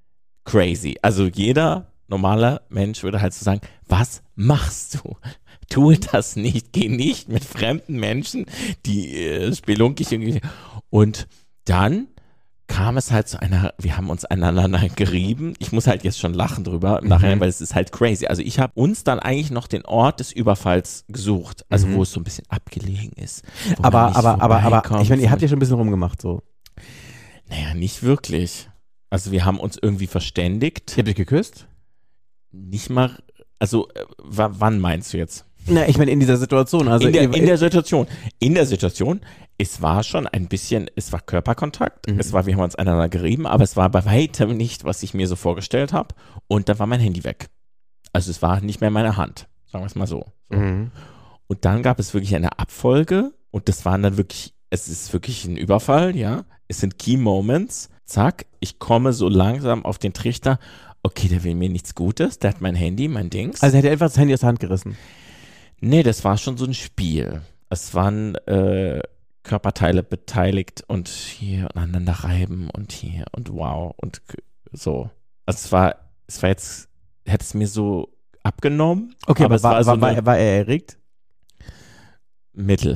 crazy. Also jeder normaler Mensch würde halt so sagen, was machst du? Tue das nicht, geh nicht mit fremden Menschen, die äh, spelunkig irgendwie. Und dann kam es halt zu einer, wir haben uns aneinander gerieben. Ich muss halt jetzt schon lachen drüber im Nachhinein, weil es ist halt crazy. Also ich habe uns dann eigentlich noch den Ort des Überfalls gesucht, also Mhm. wo es so ein bisschen abgelegen ist. wo man Aber, nicht aber, aber, aber, vorbeikommt. ich meine, ihr habt ja schon ein bisschen rumgemacht, so. Naja, nicht wirklich. Also wir haben uns irgendwie verständigt. Ihr habt euch geküsst? Nicht mal, also äh, w- wann meinst du jetzt? Na, ich meine, in dieser Situation. Also in, der, ihr- in der Situation. In der Situation, es war schon ein bisschen, es war Körperkontakt, Mhm. es war, wir haben uns aneinander gerieben, aber es war bei weitem nicht, was ich mir so vorgestellt habe. Und dann war mein Handy weg. Also es war nicht mehr in meiner Hand, sagen wir es mal so. so. Mhm. Und dann gab es wirklich eine Abfolge und das waren dann wirklich, es ist wirklich ein Überfall, ja. Es sind Key Moments. Zack, ich komme so langsam auf den Trichter. Okay, der will mir nichts Gutes, der hat mein Handy, mein Dings. Also hätte er einfach das Handy aus der Hand gerissen. Nee, das war schon so ein Spiel. Es waren äh, Körperteile beteiligt und hier aneinander reiben und hier und wow und k- so. Also es war, es war jetzt, hätte es mir so abgenommen, Okay, aber aber es war, war so war, war, eine er- war er erregt? Mittel.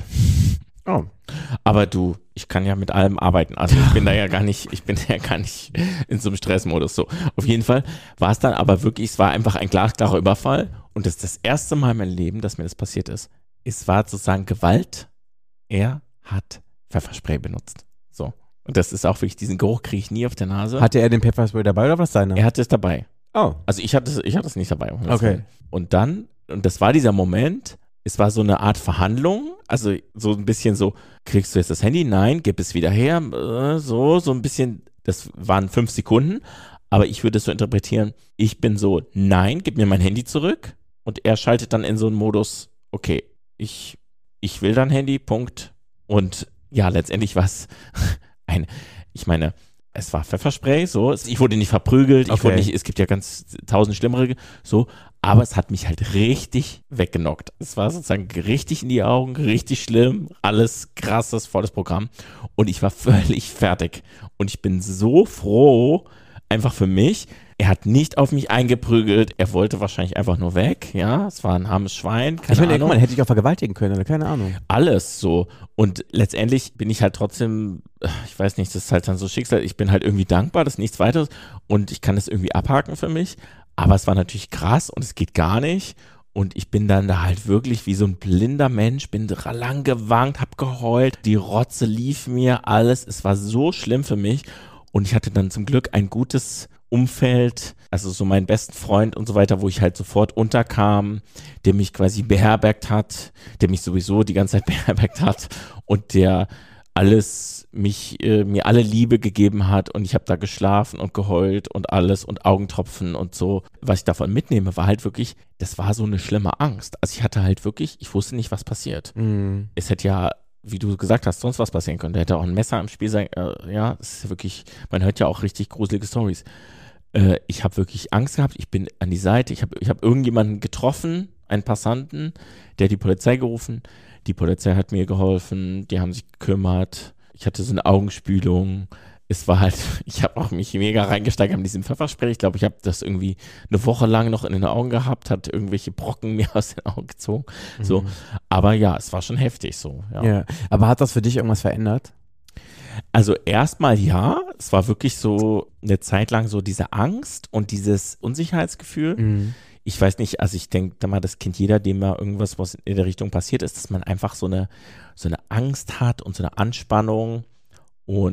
Oh. Aber du, ich kann ja mit allem arbeiten. Also ich bin da ja gar nicht, ich bin ja gar nicht in so einem Stressmodus. So, auf jeden Fall war es dann aber wirklich, es war einfach ein glasklarer Überfall. Und das ist das erste Mal in meinem Leben, dass mir das passiert ist. Es war sozusagen Gewalt. Er hat Pfefferspray benutzt. So. Und das ist auch wirklich, diesen Geruch kriege ich nie auf der Nase. Hatte er den Pepperspray dabei oder was seine? er hatte es dabei. Oh. Also ich hatte es, ich hatte es nicht dabei. um Gottes Okay. Willen. Und dann, und das war dieser Moment, es war so eine Art Verhandlung, also so ein bisschen so, kriegst du jetzt das Handy? Nein, gib es wieder her, äh, so, so ein bisschen, das waren fünf Sekunden, aber ich würde es so interpretieren, ich bin so, nein, gib mir mein Handy zurück und er schaltet dann in so einen Modus, okay, ich, ich will dein Handy, Punkt. Und ja, letztendlich war es ein, ich meine, es war Pfefferspray, so, es- ich wurde nicht verprügelt, ich Okay. wurde nicht, es gibt ja ganz tausend schlimmere, so, aber es hat mich halt richtig weggenockt. Es war sozusagen richtig in die Augen, richtig schlimm, alles krasses, volles Programm und ich war völlig fertig und ich bin so froh, einfach für mich, er hat nicht auf mich eingeprügelt, er wollte wahrscheinlich einfach nur weg, ja, es war ein armes Schwein, keine Ich meine, Ahnung. guck mal, hätte ich auch vergewaltigen können, oder? Keine Ahnung. Alles so. Und letztendlich bin ich halt trotzdem, ich weiß nicht, das ist halt dann so Schicksal, ich bin halt irgendwie dankbar, das ist nichts weiteres und ich kann das irgendwie abhaken für mich. Aber es war natürlich krass und es geht gar nicht. Und ich bin dann da halt wirklich wie so ein blinder Mensch, bin lang gewankt, hab geheult, die Rotze lief mir, alles. Es war so schlimm für mich. Und ich hatte dann zum Glück ein gutes Umfeld, also so meinen besten Freund und so weiter, wo ich halt sofort unterkam, der mich quasi beherbergt hat, der mich sowieso die ganze Zeit beherbergt hat und der alles, mich, äh, mir alle Liebe gegeben hat und ich habe da geschlafen und geheult und alles und Augentropfen und so. Was ich davon mitnehme, war halt wirklich, das war so eine schlimme Angst. Also ich hatte halt wirklich, ich wusste nicht, was passiert. Mhm. Es hätte ja, wie du gesagt hast, sonst was passieren können. Da hätte auch ein Messer im Spiel sein, äh, ja, das ist ja wirklich, man hört ja auch richtig gruselige Stories. Äh, ich habe wirklich Angst gehabt, ich bin an die Seite, ich habe ich hab irgendjemanden getroffen, einen Passanten, der hat die Polizei gerufen, die Polizei hat mir geholfen, die haben sich gekümmert, ich hatte so eine Augenspülung, es war halt, ich habe auch mich mega reingesteigert mit diesem Pfefferspray, ich glaube, ich habe das irgendwie eine Woche lang noch in den Augen gehabt, hat irgendwelche Brocken mir aus den Augen gezogen, so, Mhm. aber ja, es war schon heftig so, ja. Ja. Aber hat das für dich irgendwas verändert? Also erstmal ja, es war wirklich so eine Zeit lang so diese Angst und dieses Unsicherheitsgefühl. Mhm. Ich weiß nicht, also ich denke da mal, das kennt jeder, dem mal irgendwas, was in der Richtung passiert ist, dass man einfach so eine, so eine Angst hat und so eine Anspannung und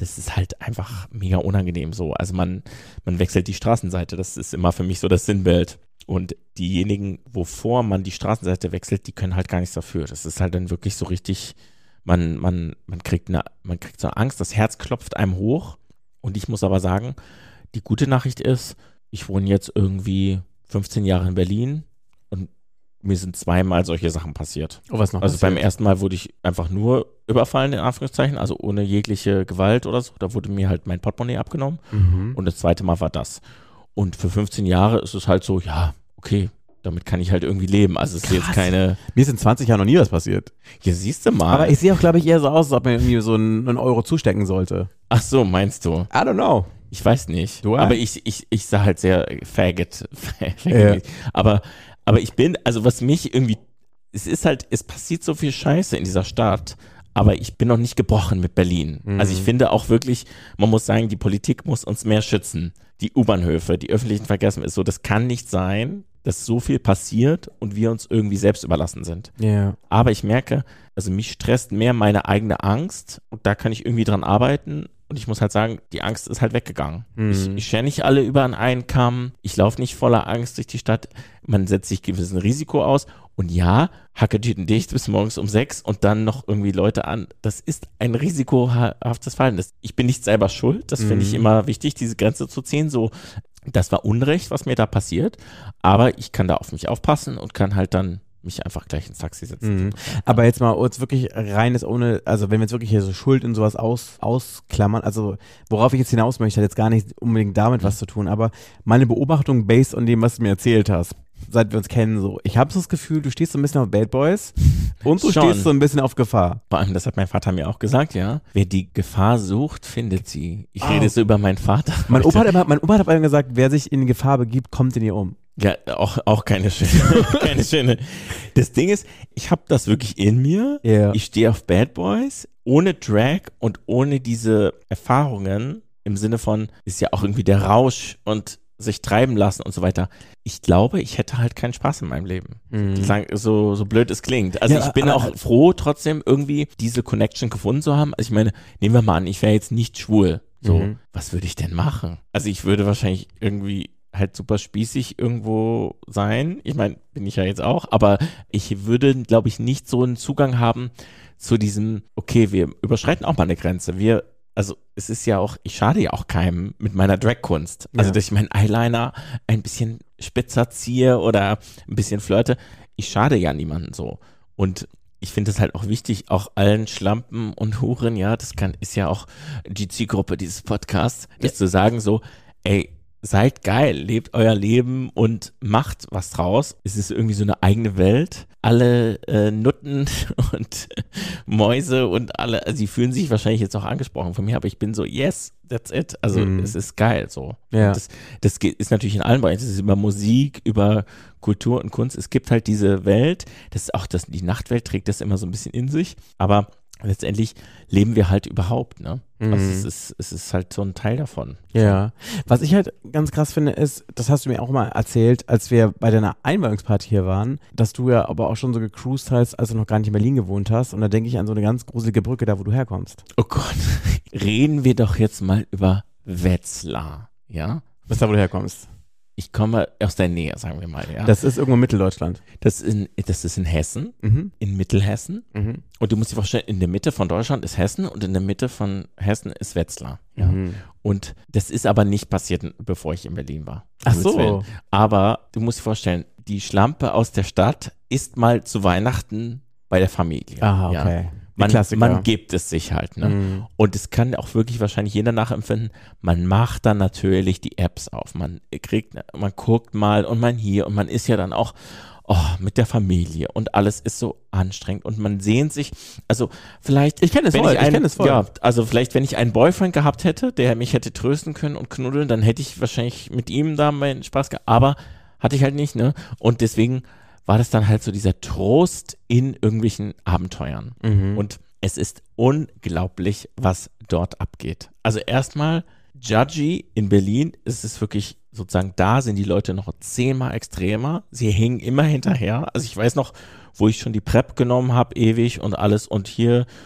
das ist halt einfach mega unangenehm so. Also man, man wechselt die Straßenseite, das ist immer für mich so das Sinnbild. Und diejenigen, wovor man die Straßenseite wechselt, die können halt gar nichts dafür. Das ist halt dann wirklich so richtig, man, man, man kriegt eine, man kriegt so Angst, das Herz klopft einem hoch. Und ich muss aber sagen, die gute Nachricht ist, ich wohne jetzt irgendwie fünfzehn Jahre in Berlin und mir sind zweimal solche Sachen passiert. Oh, was noch Also passiert? beim ersten Mal wurde ich einfach nur überfallen, in Anführungszeichen, also ohne jegliche Gewalt oder so. Da wurde mir halt mein Portemonnaie abgenommen. Mhm. Und das zweite Mal war das. Und für fünfzehn Jahre ist es halt so, ja, okay, damit kann ich halt irgendwie leben. Also es ist jetzt keine... Mir ist in zwanzig Jahren noch nie was passiert. Hier siehst du mal. Aber ich sehe auch, glaube ich, eher so aus, als ob man irgendwie so einen, einen Euro zustecken sollte. Ach so, meinst du? I don't know. Ich weiß nicht. Du aber ein? ich, ich, ich sah halt sehr faggot. faggot Ja. aber, aber ich bin, also was mich irgendwie, es ist halt, es passiert so viel Scheiße in dieser Stadt, aber ich bin noch nicht gebrochen mit Berlin. Mhm. Also ich finde auch wirklich, man muss sagen, die Politik muss uns mehr schützen. Die U-Bahnhöfe, die öffentlichen Verkehrsmittel, so, das kann nicht sein, dass so viel passiert und wir uns irgendwie selbst überlassen sind. Ja. Aber ich merke, also mich stresst mehr meine eigene Angst und da kann ich irgendwie dran arbeiten. Und ich muss halt sagen, die Angst ist halt weggegangen. Mhm. Ich, ich schere nicht alle über einen Kamm. Ich laufe nicht voller Angst durch die Stadt. Man setzt sich gewissen Risiko aus. Und ja, hacke dicht bis morgens um sechs und dann noch irgendwie Leute an. Das ist ein risikohaftes Verhalten. Das, ich bin nicht selber schuld. Das finde ich Mhm. immer wichtig, diese Grenze zu ziehen. So, das war Unrecht, was mir da passiert. Aber ich kann da auf mich aufpassen und kann halt dann mich einfach gleich ins Taxi setzen. Mhm. Aber jetzt mal uns wirklich reines ohne, also wenn wir jetzt wirklich hier so Schuld und sowas aus, ausklammern, also worauf ich jetzt hinaus möchte, hat jetzt gar nicht unbedingt damit was zu tun, aber meine Beobachtung based on dem, was du mir erzählt hast, seit wir uns kennen, so, ich habe so das Gefühl, du stehst so ein bisschen auf Bad Boys und du Schon. stehst so ein bisschen auf Gefahr. Vor allem, das hat mein Vater mir auch gesagt, ja. Wer die Gefahr sucht, findet sie. Ich Oh. rede so über meinen Vater. Mein heute. Opa, hat immer, mein Opa hat aber immer gesagt, wer sich in Gefahr begibt, kommt in ihr um. Ja, auch, auch keine schöne, keine schöne. Das Ding ist, ich habe das wirklich in mir. Ja. Ich stehe auf Bad Boys, ohne Drag und ohne diese Erfahrungen im Sinne von, ist ja auch irgendwie der Rausch und sich treiben lassen und so weiter. Ich glaube, ich hätte halt keinen Spaß in meinem Leben. Mhm. Lang- So, so blöd es klingt. Also Ja, ich bin aber- auch froh, trotzdem irgendwie diese Connection gefunden zu haben. Also ich meine, nehmen wir mal an, ich wäre jetzt nicht schwul. So, Mhm. was würde ich denn machen? Also ich würde wahrscheinlich irgendwie halt super spießig irgendwo sein. Ich meine, bin ich ja jetzt auch, aber ich würde, glaube ich, nicht so einen Zugang haben zu diesem, okay, wir überschreiten auch mal eine Grenze. Wir, also es ist ja auch, ich schade ja auch keinem mit meiner Drag-Kunst. Also, Ja. dass ich meinen Eyeliner ein bisschen spitzer ziehe oder ein bisschen flirte. Ich schade ja niemanden so. Und ich finde es halt auch wichtig, auch allen Schlampen und Huren, ja, das kann, ist ja auch die Zielgruppe dieses Podcasts, das zu sagen so, ey, seid geil, lebt euer Leben und macht was draus. Es ist irgendwie so eine eigene Welt. Alle äh, Nutten und Mäuse und alle, also sie fühlen sich wahrscheinlich jetzt auch angesprochen von mir, aber ich bin so, yes, that's it. Also Mhm. es ist geil so. Ja. Und Das, das geht- ist natürlich in allen Bereichen. Es ist über Musik, über Kultur und Kunst. Es gibt halt diese Welt, das ist auch das, die Nachtwelt trägt das immer so ein bisschen in sich, aber letztendlich leben wir halt überhaupt, ne? Also Mhm. es ist, es ist halt so ein Teil davon. Ja. Was ich halt ganz krass finde, ist, das hast du mir auch mal erzählt, als wir bei deiner Einweihungsparty hier waren, dass du ja aber auch schon so gecruised hast, als du noch gar nicht in Berlin gewohnt hast. Und da denke ich an so eine ganz gruselige Brücke da, wo du herkommst. Oh Gott, reden wir doch jetzt mal über Wetzlar, ja? Was da, wo du herkommst? Ich komme aus der Nähe, sagen wir mal, ja? Das ist irgendwo in Mitteldeutschland. Das, in, das ist in Hessen, Mhm. in Mittelhessen. Mhm. Und du musst dir vorstellen, in der Mitte von Deutschland ist Hessen und in der Mitte von Hessen ist Wetzlar. Ja? Mhm. Und das ist aber nicht passiert, bevor ich in Berlin war. Ach Um Gottes so. Willen. Aber du musst dir vorstellen, die Schlampe aus der Stadt ist mal zu Weihnachten bei der Familie. Aha, Ja? okay. Die Man, Klassiker. man gibt es sich halt. Ne? Mhm. Und es kann auch wirklich wahrscheinlich jeder nachempfinden. Man macht dann natürlich die Apps auf. Man kriegt, man guckt mal und man hier und man ist ja dann auch oh, mit der Familie und alles ist so anstrengend und man sehnt sich, also vielleicht, Ich kenne es wenn voll, ich, ich einen, kenne es voll. Ja, also vielleicht, wenn ich einen Boyfriend gehabt hätte, der mich hätte trösten können und knuddeln, dann hätte ich wahrscheinlich mit ihm da meinen Spaß gehabt, aber hatte ich halt nicht, ne? Und deswegen war das dann halt so dieser Trost in irgendwelchen Abenteuern. Mhm. Und es ist unglaublich, was dort abgeht. Also erstmal, Judgy in Berlin ist es wirklich sozusagen, da sind die Leute noch zehnmal extremer. Sie hängen immer hinterher. Also ich weiß noch, wo ich schon die Prep genommen habe, ewig und alles und hier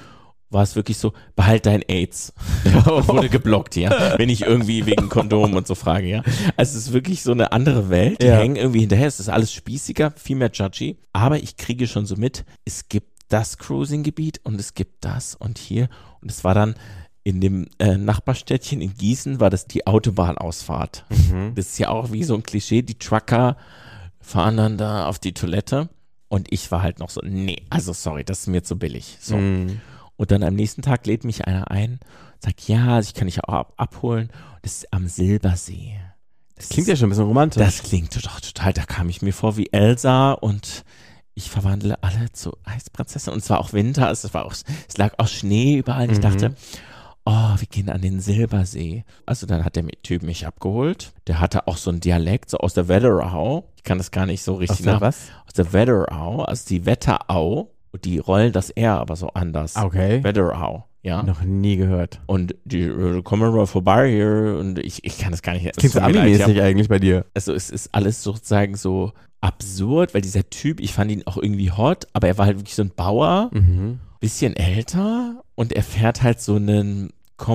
war es wirklich so, behalt dein AIDS. Und wurde geblockt, ja. Wenn ich irgendwie wegen Kondom und so frage, ja. Also es ist wirklich so eine andere Welt. Die Ja. hängen irgendwie hinterher. Es ist alles spießiger, viel mehr judgy. Aber ich kriege schon so mit, es gibt das Cruising-Gebiet und es gibt das und hier. Und es war dann in dem äh, Nachbarstädtchen in Gießen war das die Autobahnausfahrt. Mhm. Das ist ja auch wie so ein Klischee. Die Trucker fahren dann da auf die Toilette. Und ich war halt noch so, nee, also sorry, das ist mir zu billig. So. Mhm. Und dann am nächsten Tag lädt mich einer ein und sagt, ja, ich kann dich auch ab abholen. Das ist am Silbersee. Das Klingt ist, ja schon ein bisschen romantisch. Das klingt doch total, da kam ich mir vor wie Elsa und ich verwandle alle zu Eisprinzessin. Und es war auch Winter, es, war auch, es lag auch Schnee überall. Ich Mhm. dachte, oh, wir gehen an den Silbersee. Also dann hat der Typ mich abgeholt. Der hatte auch so einen Dialekt, so aus der Wetterau. Ich kann das gar nicht so richtig Aus der nach- was? Aus der Wetterau, also die Wetterau. Und die rollen das R aber so anders. Okay. Wetterau, ja. Noch nie gehört. Und die äh, kommen mal vorbei hier und ich, ich kann das gar nicht. es Klingt so tut mir leid, Ami-mäßig ja. eigentlich bei dir. Also es ist alles sozusagen so absurd, weil dieser Typ, ich fand ihn auch irgendwie hot, aber er war halt wirklich so ein Bauer, Mhm. bisschen älter und er fährt halt so einen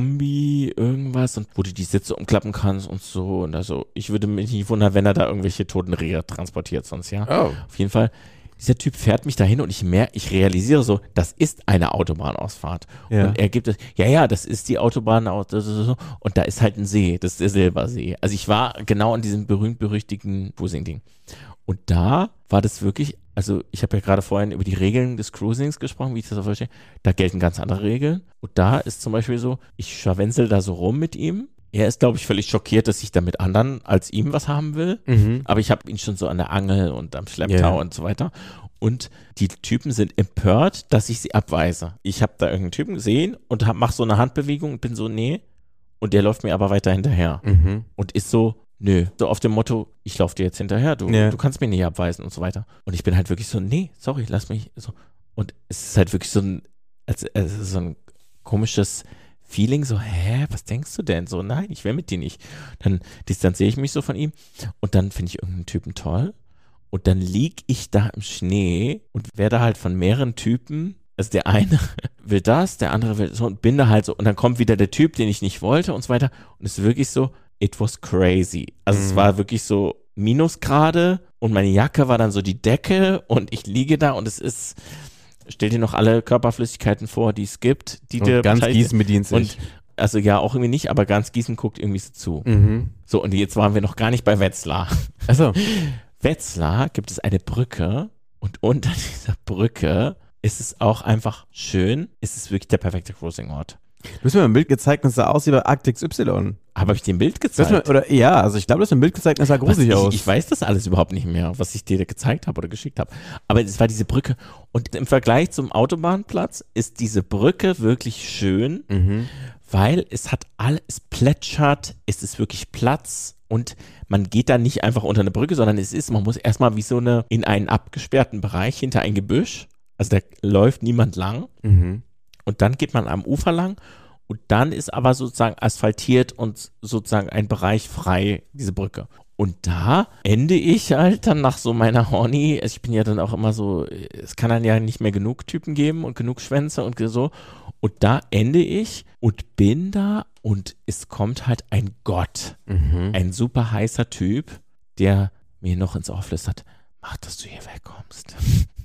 Kombi irgendwas und wo du die Sitze umklappen kannst und so und also ich würde mich nicht wundern, wenn er da irgendwelche toten Rehe transportiert sonst, ja. Oh. Auf jeden Fall, dieser Typ fährt mich dahin und ich mer ich realisiere so, das ist eine Autobahnausfahrt. Ja. Und er gibt es, ja, ja, das ist die Autobahn und da ist halt ein See, das ist der Silbersee. Also ich war genau an diesem berühmt-berüchtigten Cruising-Ding. Und da war das wirklich, also ich habe ja gerade vorhin über die Regeln des Cruisings gesprochen, wie ich das so verstehe. Da gelten ganz andere Regeln. Und da ist zum Beispiel so, ich scharwenzel da so rum mit ihm. Er ist, glaube ich, völlig schockiert, dass ich da mit anderen als ihm was haben will. Mhm. Aber ich habe ihn schon so an der Angel und am Schlepptau Ja. und so weiter. Und die Typen sind empört, dass ich sie abweise. Ich habe da irgendeinen Typen gesehen und hab, mach so eine Handbewegung und bin so, nee. Und der läuft mir aber weiter hinterher. Mhm. Und ist so, nö. So auf dem Motto, ich laufe dir jetzt hinterher, du, Ja. du kannst mich nicht abweisen und so weiter. Und ich bin halt wirklich so, nee, sorry, lass mich so. Und es ist halt wirklich so ein, es, es ist so ein komisches Feeling, so, hä, was denkst du denn? So, nein, ich will mit dir nicht. Dann distanziere ich mich so von ihm und dann finde ich irgendeinen Typen toll und dann lieg ich da im Schnee und werde halt von mehreren Typen, also der eine will das, der andere will so und bin da halt so und dann kommt wieder der Typ, den ich nicht wollte und so weiter und es ist wirklich so, it was crazy. Also Mhm. es war wirklich so Minusgrade und meine Jacke war dann so die Decke und ich liege da und es ist, stell dir noch alle Körperflüssigkeiten vor, die es gibt, die dir Und ganz wahrscheinlich- Gießen bedient sich. und also ja, auch irgendwie nicht, aber ganz Gießen guckt irgendwie so zu. Mhm. So, und jetzt waren wir noch gar nicht bei Wetzlar. Achso. Wetzlar gibt es eine Brücke und unter dieser Brücke ist es auch einfach schön. Es ist wirklich der perfekte Cruising-Ort. Du hast mir mal ein Bild gezeigt und es sah aus wie bei Arctic Y. Habe ich dir ein Bild Du hast mir, gezeigt? oder ja, also ich glaube, du hast mir ein Bild gezeigt und es sah Was, gruselig ich, aus. ich weiß das alles überhaupt nicht mehr, was ich dir gezeigt habe oder geschickt habe. Aber es war diese Brücke. Und im Vergleich zum Autobahnplatz ist diese Brücke wirklich schön, Mhm. weil es hat all, es plätschert, es ist wirklich Platz und man geht da nicht einfach unter eine Brücke, sondern es ist, man muss erstmal wie so eine, in einen abgesperrten Bereich hinter ein Gebüsch, also da läuft niemand lang Mhm. und dann geht man am Ufer lang und dann ist aber sozusagen asphaltiert und sozusagen ein Bereich frei, diese Brücke. Und da ende ich halt dann nach so meiner Horny, also ich bin ja dann auch immer so, es kann dann ja nicht mehr genug Typen geben und genug Schwänze und so. Und da ende ich und bin da und es kommt halt ein Gott, Mhm. ein super heißer Typ, der mir noch ins Ohr flüstert, mach, dass du hier wegkommst.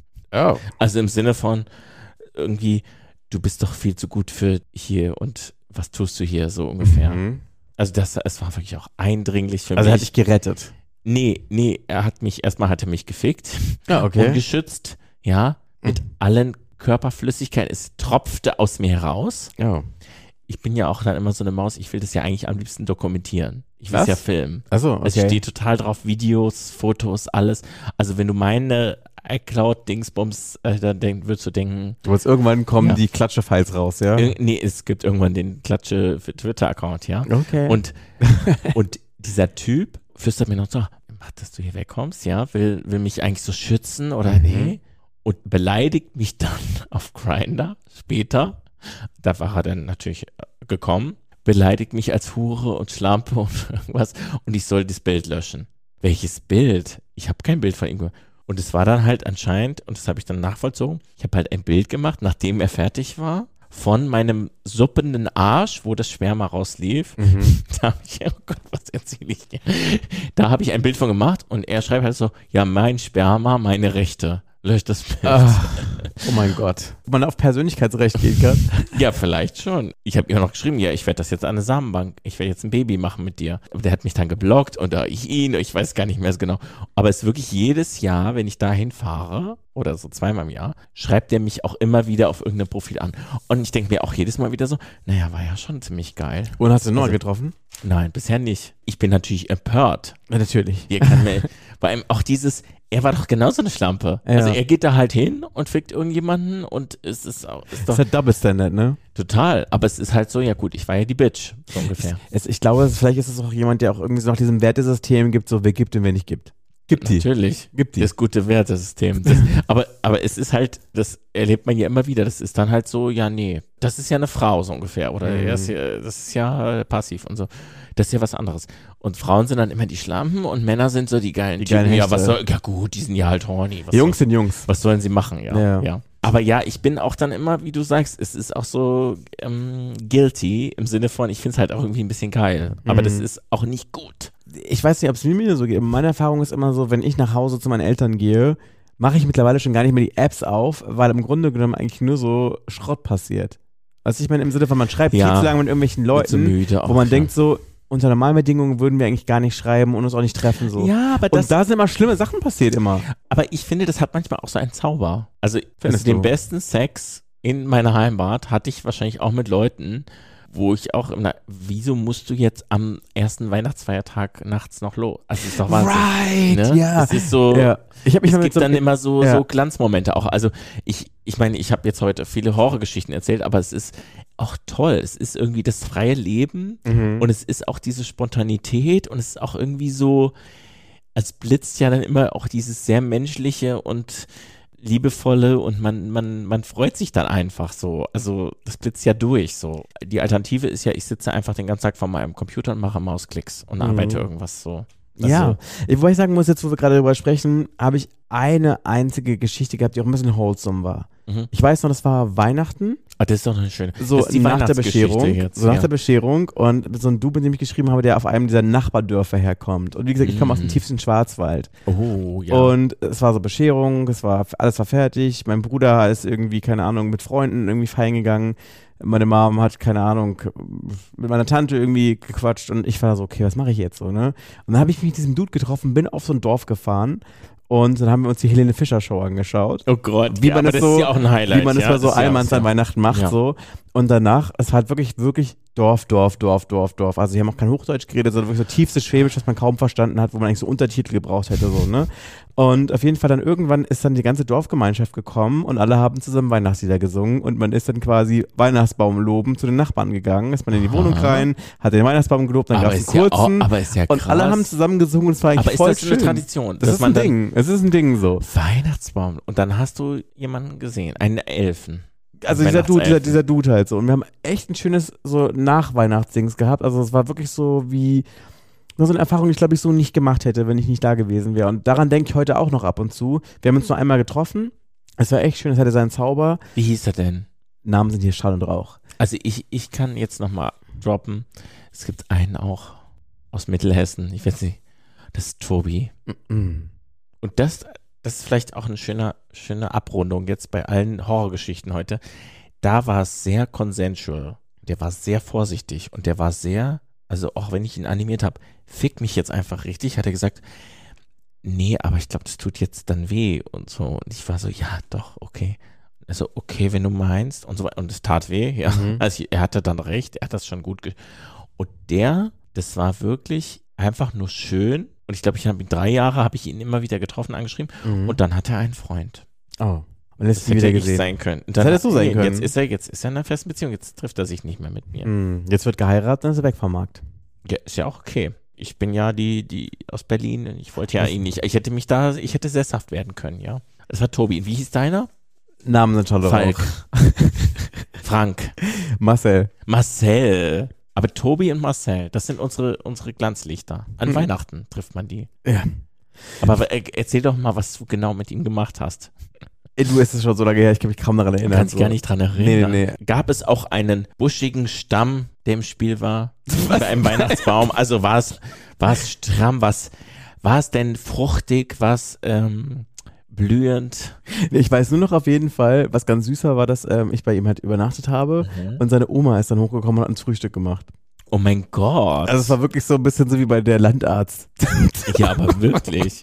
Oh. Also im Sinne von irgendwie, du bist doch viel zu gut für hier und was tust du hier so ungefähr. Mhm. Also das, es war wirklich auch eindringlich für Also er hat mich. dich gerettet. Nee, nee, er hat mich, erstmal hat er mich gefickt, Ja, ungeschützt, ja, mit allen Körperflüssigkeiten. Es tropfte aus mir heraus. Ja. Ich bin ja auch dann immer so eine Maus, ich will das ja eigentlich am liebsten dokumentieren. Ich will Was? es ja filmen. Achso, Also ich okay. stehe total drauf, Videos, Fotos, alles. Also wenn du meine iCloud-Dingsbums, äh, dann denk, würdest du denken, Du wolltest irgendwann kommen Ja. die Klatsche-Files raus, ja? irg- nee, es gibt irgendwann den Klatsche für Twitter-Account, ja. Okay. Und, und dieser Typ flüstert mir noch so, mach, dass du hier wegkommst, ja, will, will mich eigentlich so schützen oder Mhm. nee. Und beleidigt mich dann auf Grindr später. Da war er dann natürlich äh, gekommen. Beleidigt mich als Hure und Schlampe und irgendwas. Und ich soll das Bild löschen. Welches Bild? Ich habe kein Bild von ihm gemacht. Und es war dann halt anscheinend, und das habe ich dann nachvollzogen, ich habe halt ein Bild gemacht, nachdem er fertig war, von meinem suppenden Arsch, wo das Sperma rauslief. Mhm. Da habe ich, oh Gott, was erzähle ich dir? Da habe ich ein Bild von gemacht und er schreibt halt so, ja, mein Sperma, meine Rechte. Löscht das Bild. Ach, oh mein Gott. Ob man auf Persönlichkeitsrecht gehen kann? Ja, vielleicht schon. Ich habe ihm noch geschrieben, ja, ich werde das jetzt an eine Samenbank. Ich werde jetzt ein Baby machen mit dir. Aber der hat mich dann geblockt und äh, ich ihn, ich weiß gar nicht mehr so genau. Aber es ist wirklich jedes Jahr, wenn ich dahin fahre, oder so zweimal im Jahr, schreibt er mich auch immer wieder auf irgendein Profil an. Und ich denke mir auch jedes Mal wieder so, naja, war ja schon ziemlich geil. Und hast du noch Also, getroffen? Nein, bisher nicht. Ich bin natürlich empört. Ja, natürlich. Ihr kann mir, bei ihm auch dieses, er war doch genauso eine Schlampe. Ja. Also er geht da halt hin und fickt irgendjemanden und es ist, auch, ist Das doch ist halt Double Standard, ne? total. Aber es ist halt so, ja gut, ich war ja die Bitch, so ungefähr. Es, ich glaube, es, vielleicht ist es auch jemand, der auch irgendwie so nach diesem Wertesystem gibt, so wer gibt und wer nicht gibt. Gibt die. Natürlich. Gibt die. Das gute Wertesystem. Das, aber, aber es ist halt, das erlebt man ja immer wieder, das ist dann halt so, ja nee, das ist ja eine Frau so ungefähr. Oder Mhm. er ist ja, das ist ja passiv und so. Das ist ja was anderes. Und Frauen sind dann immer die Schlampen und Männer sind so die geilen Die Typen. geilen Ja, Hechte. was soll, ja gut, die sind ja halt horny. Was Jungs soll, sind Jungs. was sollen sie machen, ja, Ja. ja. Aber ja, ich bin auch dann immer, wie du sagst, es ist auch so ähm, guilty im Sinne von, ich finde es halt auch irgendwie ein bisschen geil. Aber Mhm. das ist auch nicht gut. Ich weiß nicht, ob es mir so geht. Meine Erfahrung ist immer so, wenn ich nach Hause zu meinen Eltern gehe, mache ich mittlerweile schon gar nicht mehr die Apps auf, weil im Grunde genommen eigentlich nur so Schrott passiert. Also ich meine, im Sinne von, man schreibt Ja. viel zu lange mit irgendwelchen Bin so Leuten, müde auch, wo man ja. denkt so, unter normalen Bedingungen würden wir eigentlich gar nicht schreiben und uns auch nicht treffen so. Ja, aber das Und da sind immer schlimme Sachen passiert immer. Aber ich finde, das hat manchmal auch so einen Zauber. Also, also Findest den du? besten Sex in meiner Heimat hatte ich wahrscheinlich auch mit Leuten, wo ich auch immer, wieso musst du jetzt am ersten Weihnachtsfeiertag nachts noch los? Also, das ist doch Wahnsinn. Right, Ne? ja. Es ist so, Ja. Ich habe mich es mal mit gibt so dann immer so, ja. so Glanzmomente auch. Also, ich, ich meine, ich habe jetzt heute viele Horrorgeschichten erzählt, aber es ist auch toll. Es ist irgendwie das freie Leben Mhm. und es ist auch diese Spontanität und es ist auch irgendwie so, es blitzt ja dann immer auch dieses sehr menschliche und liebevolle und man, man, man freut sich dann einfach so. Also das blitzt ja durch so. Die Alternative ist ja, ich sitze einfach den ganzen Tag vor meinem Computer und mache Mausklicks und Mhm. arbeite irgendwas so. Also, Ja, wobei ich sagen muss, jetzt wo wir gerade darüber sprechen, habe ich eine einzige Geschichte gehabt, die auch ein bisschen wholesome war. Mhm. Ich weiß noch, das war Weihnachten, Ah, das ist doch eine schöne. so das ist die nach der Weihnachtsgeschichte Bescherung, jetzt, so nach ja. der Bescherung und so ein Du, mit dem ich geschrieben habe, der auf einem dieser Nachbardörfer herkommt. Und wie gesagt, ich komme aus dem Mhm. tiefsten Schwarzwald. Oh, ja. Und es war so Bescherung, es war, alles war fertig. Mein Bruder ist irgendwie, keine Ahnung, mit Freunden irgendwie feiern gegangen. Meine Mom hat, keine Ahnung, mit meiner Tante irgendwie gequatscht und ich war so, okay, was mache ich jetzt so, ne? Und dann habe ich mich mit diesem Dude getroffen, bin auf so ein Dorf gefahren und dann haben wir uns die Helene Fischer Show angeschaut. oh Gott, Wie ja, man aber das das so, ist ja auch ein Highlight. wie man das ja, bei so ist ja- Allmanns ist ja- an Weihnachten macht, Ja. so. Und danach, es war halt wirklich, wirklich Dorf, Dorf, Dorf, Dorf, Dorf, Dorf. Also die haben auch kein Hochdeutsch geredet, sondern wirklich so tiefstes Schwäbisch, was man kaum verstanden hat, wo man eigentlich so Untertitel gebraucht hätte, so, ne? Und auf jeden Fall dann irgendwann ist dann die ganze Dorfgemeinschaft gekommen und alle haben zusammen Weihnachtslieder gesungen und man ist dann quasi Weihnachtsbaum loben zu den Nachbarn gegangen, ist man in die Wohnung Aha. rein, hat den Weihnachtsbaum gelobt, dann Aber gab es ist einen ja kurzen auch- aber ist ja und alle krass. haben zusammen gesungen und es war eigentlich Aber ist voll das so eine schön. Tradition? Das dass ist man ein dann- Ding, es ist ein Ding so. Weihnachtsbaum. Und dann hast du jemanden gesehen, einen Elfen. Also dieser Dude, dieser, Weihnachtselfen. dieser Dude halt so. Und wir haben echt ein schönes so Nachweihnachtsdings gehabt. Also es war wirklich so wie nur so eine Erfahrung, die ich glaube ich so nicht gemacht hätte, wenn ich nicht da gewesen wäre. Und daran denke ich heute auch noch ab und zu. Wir haben uns nur einmal getroffen. Es war echt schön, es hatte seinen Zauber. Wie hieß er denn? Namen sind hier Schall und Rauch. Also ich, ich kann jetzt nochmal droppen. Es gibt einen auch aus Mittelhessen. Ich weiß nicht. Das ist Tobi. Mm. Und das, das ist vielleicht auch eine schöne, schöne Abrundung jetzt bei allen Horrorgeschichten heute. Da war es sehr consensual. Der war sehr vorsichtig und der war sehr, also auch wenn ich ihn animiert habe, fick mich jetzt einfach richtig, hat er gesagt, nee, aber ich glaube, das tut jetzt dann weh und so. Und ich war so, ja, doch, okay. Also, okay, wenn du meinst und so weiter. Und es tat weh, ja. Mhm. Also er hatte dann recht, er hat das schon gut ge- Und der, das war wirklich einfach nur schön. Und ich glaube, ich habe ihn drei Jahre, habe ich ihn immer wieder getroffen, angeschrieben. Mhm. Und dann hat er einen Freund. Oh. Und jetzt Das ist sie hätte wieder ich gesehen. sein können. Und Das dann, hätte so sein nee, können. Jetzt ist er, jetzt ist er in einer festen Beziehung. Jetzt trifft er sich nicht mehr mit mir. Mm. Jetzt wird geheiratet, dann ist er weg vom Markt. Ja, ist ja auch okay. Ich bin ja die, die aus Berlin. Ich wollte ja ihn nicht. Ich hätte mich da, ich hätte sesshaft werden können, ja. Das war Tobi. Wie hieß deiner? Namen sind Schall und Falk. Rauch. Frank. Marcel. Marcel. Aber Tobi und Marcel, das sind unsere, unsere Glanzlichter. An Mhm. Weihnachten trifft man die. Ja. Aber äh, erzähl doch mal, was du genau mit ihm gemacht hast. Du, ist es schon so lange her, ich kann mich kaum daran erinnern. Kannst so. gar nicht dran erinnern. Nee, nee, Gab es auch einen buschigen Stamm, der im Spiel war? Bei einem Weihnachtsbaum? Also war es, war es stramm? Was, war es denn fruchtig? Was, ähm, blühend? nee. Ich weiß nur noch auf jeden Fall, was ganz süß war, war, dass ähm, ich bei ihm halt übernachtet habe Mhm. und seine Oma ist dann hochgekommen und hat uns Frühstück gemacht. Oh mein Gott. Also es war wirklich so ein bisschen so wie bei der Landarzt. ja, aber wirklich.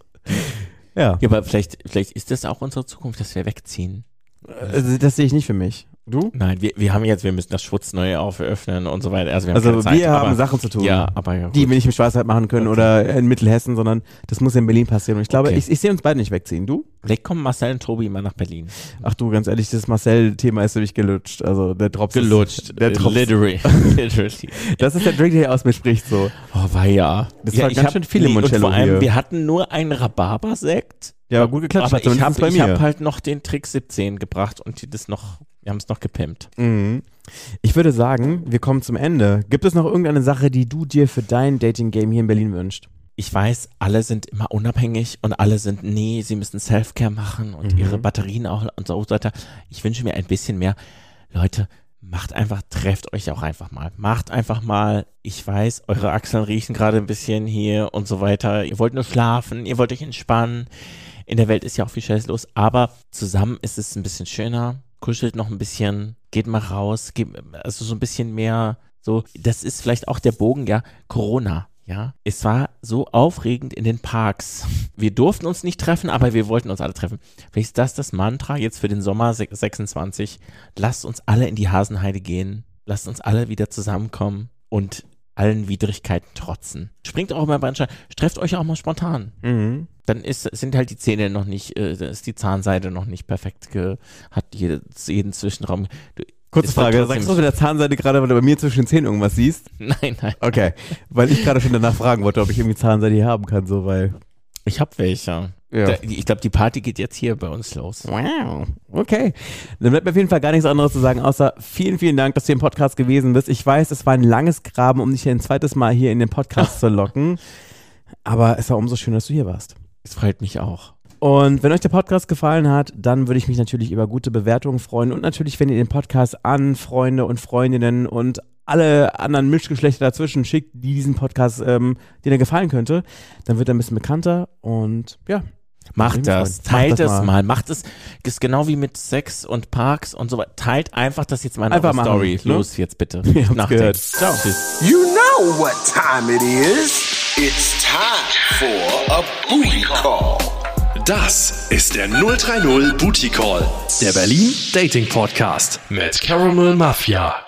Ja, Ja, aber vielleicht, vielleicht ist das auch unsere Zukunft, dass wir wegziehen. also das sehe ich nicht für mich. Du? Nein, wir, wir haben jetzt, wir müssen das Schwutz neu auföffnen und so weiter. Also wir haben Also keine Zeit, wir haben aber, Sachen zu tun. Ja, aber ja, Die gut. wir nicht im Schwarzwald machen können Okay. oder in Mittelhessen, sondern das muss in Berlin passieren. Und ich glaube, Okay. ich, ich sehe uns beide nicht wegziehen. Du? Vielleicht kommen Marcel und Tobi mal nach Berlin. Ach du, ganz ehrlich, das Marcel-Thema ist nämlich gelutscht. Also der Drops Gelutscht. Ist, der Drops. Literally. Literally. Das ist der Drink, der aus mir spricht so. Oh, weia. Das war ganz schön viel im und Moncello vor allem, hier. wir hatten nur einen Rhabarbersekt. Ja, aber gut geklatscht. Aber hat ich zumindest habe bei ich mir. hab halt noch den Trick siebzehn gebracht und die das noch, wir haben es noch gepimpt. Mhm. Ich würde sagen, wir kommen zum Ende. Gibt es noch irgendeine Sache, die du dir für dein Dating-Game hier in Berlin wünschst? Ich weiß, alle sind immer unabhängig und alle sind, nee, sie müssen Self-Care machen und Mhm. ihre Batterien auch und so weiter. Ich wünsche mir ein bisschen mehr. Leute, macht einfach, trefft euch auch einfach mal. Macht einfach mal, ich weiß, eure Achseln riechen gerade ein bisschen hier und so weiter. Ihr wollt nur schlafen, ihr wollt euch entspannen. In der Welt ist ja auch viel Scheiß los, aber zusammen ist es ein bisschen schöner. Kuschelt noch ein bisschen, geht mal raus, geht, also so ein bisschen mehr, so, das ist vielleicht auch der Bogen, ja, Corona, ja. Es war so aufregend in den Parks. Wir durften uns nicht treffen, aber wir wollten uns alle treffen. Vielleicht ist das das Mantra jetzt für den Sommer sechsundzwanzig. Lasst uns alle in die Hasenheide gehen, lasst uns alle wieder zusammenkommen und allen Widrigkeiten trotzen. Springt auch mal bei Anschein, trefft euch auch mal spontan. Mhm. Dann ist, sind halt die Zähne noch nicht, äh, ist die Zahnseide noch nicht perfekt, ge, hat jede, jeden Zwischenraum. Du, Kurze ist dann Frage, trotzdem- sagst du mit der Zahnseide gerade, weil du bei mir zwischen den Zähnen irgendwas siehst? Nein, nein. Okay, weil ich gerade schon danach fragen wollte, ob ich irgendwie Zahnseide hier haben kann, so, weil... Ich hab welche. Ja. Da, ich glaube, die Party geht jetzt hier bei uns los. Wow, okay. Dann bleibt mir auf jeden Fall gar nichts anderes zu sagen, außer vielen, vielen Dank, dass du im Podcast gewesen bist. Ich weiß, es war ein langes Graben, um dich hier ein zweites Mal hier in den Podcast zu locken, aber es war umso schöner, dass du hier warst. Es freut mich auch. Und wenn euch der Podcast gefallen hat, dann würde ich mich natürlich über gute Bewertungen freuen und natürlich, wenn ihr den Podcast an Freunde und Freundinnen und alle anderen Mischgeschlechter dazwischen schickt, die diesen Podcast, ähm, denen er gefallen könnte, dann wird er ein bisschen bekannter und ja. Macht mich das, freuen. teilt Macht das es mal. mal. Macht es, ist genau wie mit Sex und Parks und so weiter. Teilt einfach das jetzt mal in Einfach eure machen, Story. ne? Los jetzt bitte. Ihr habt's Nachdenken. gehört. Ciao. Tschüss. You know what time it is. It's time for a booty call. Das ist der null drei null Booty Call, der Berlin Dating Podcast mit Caramel Mafia.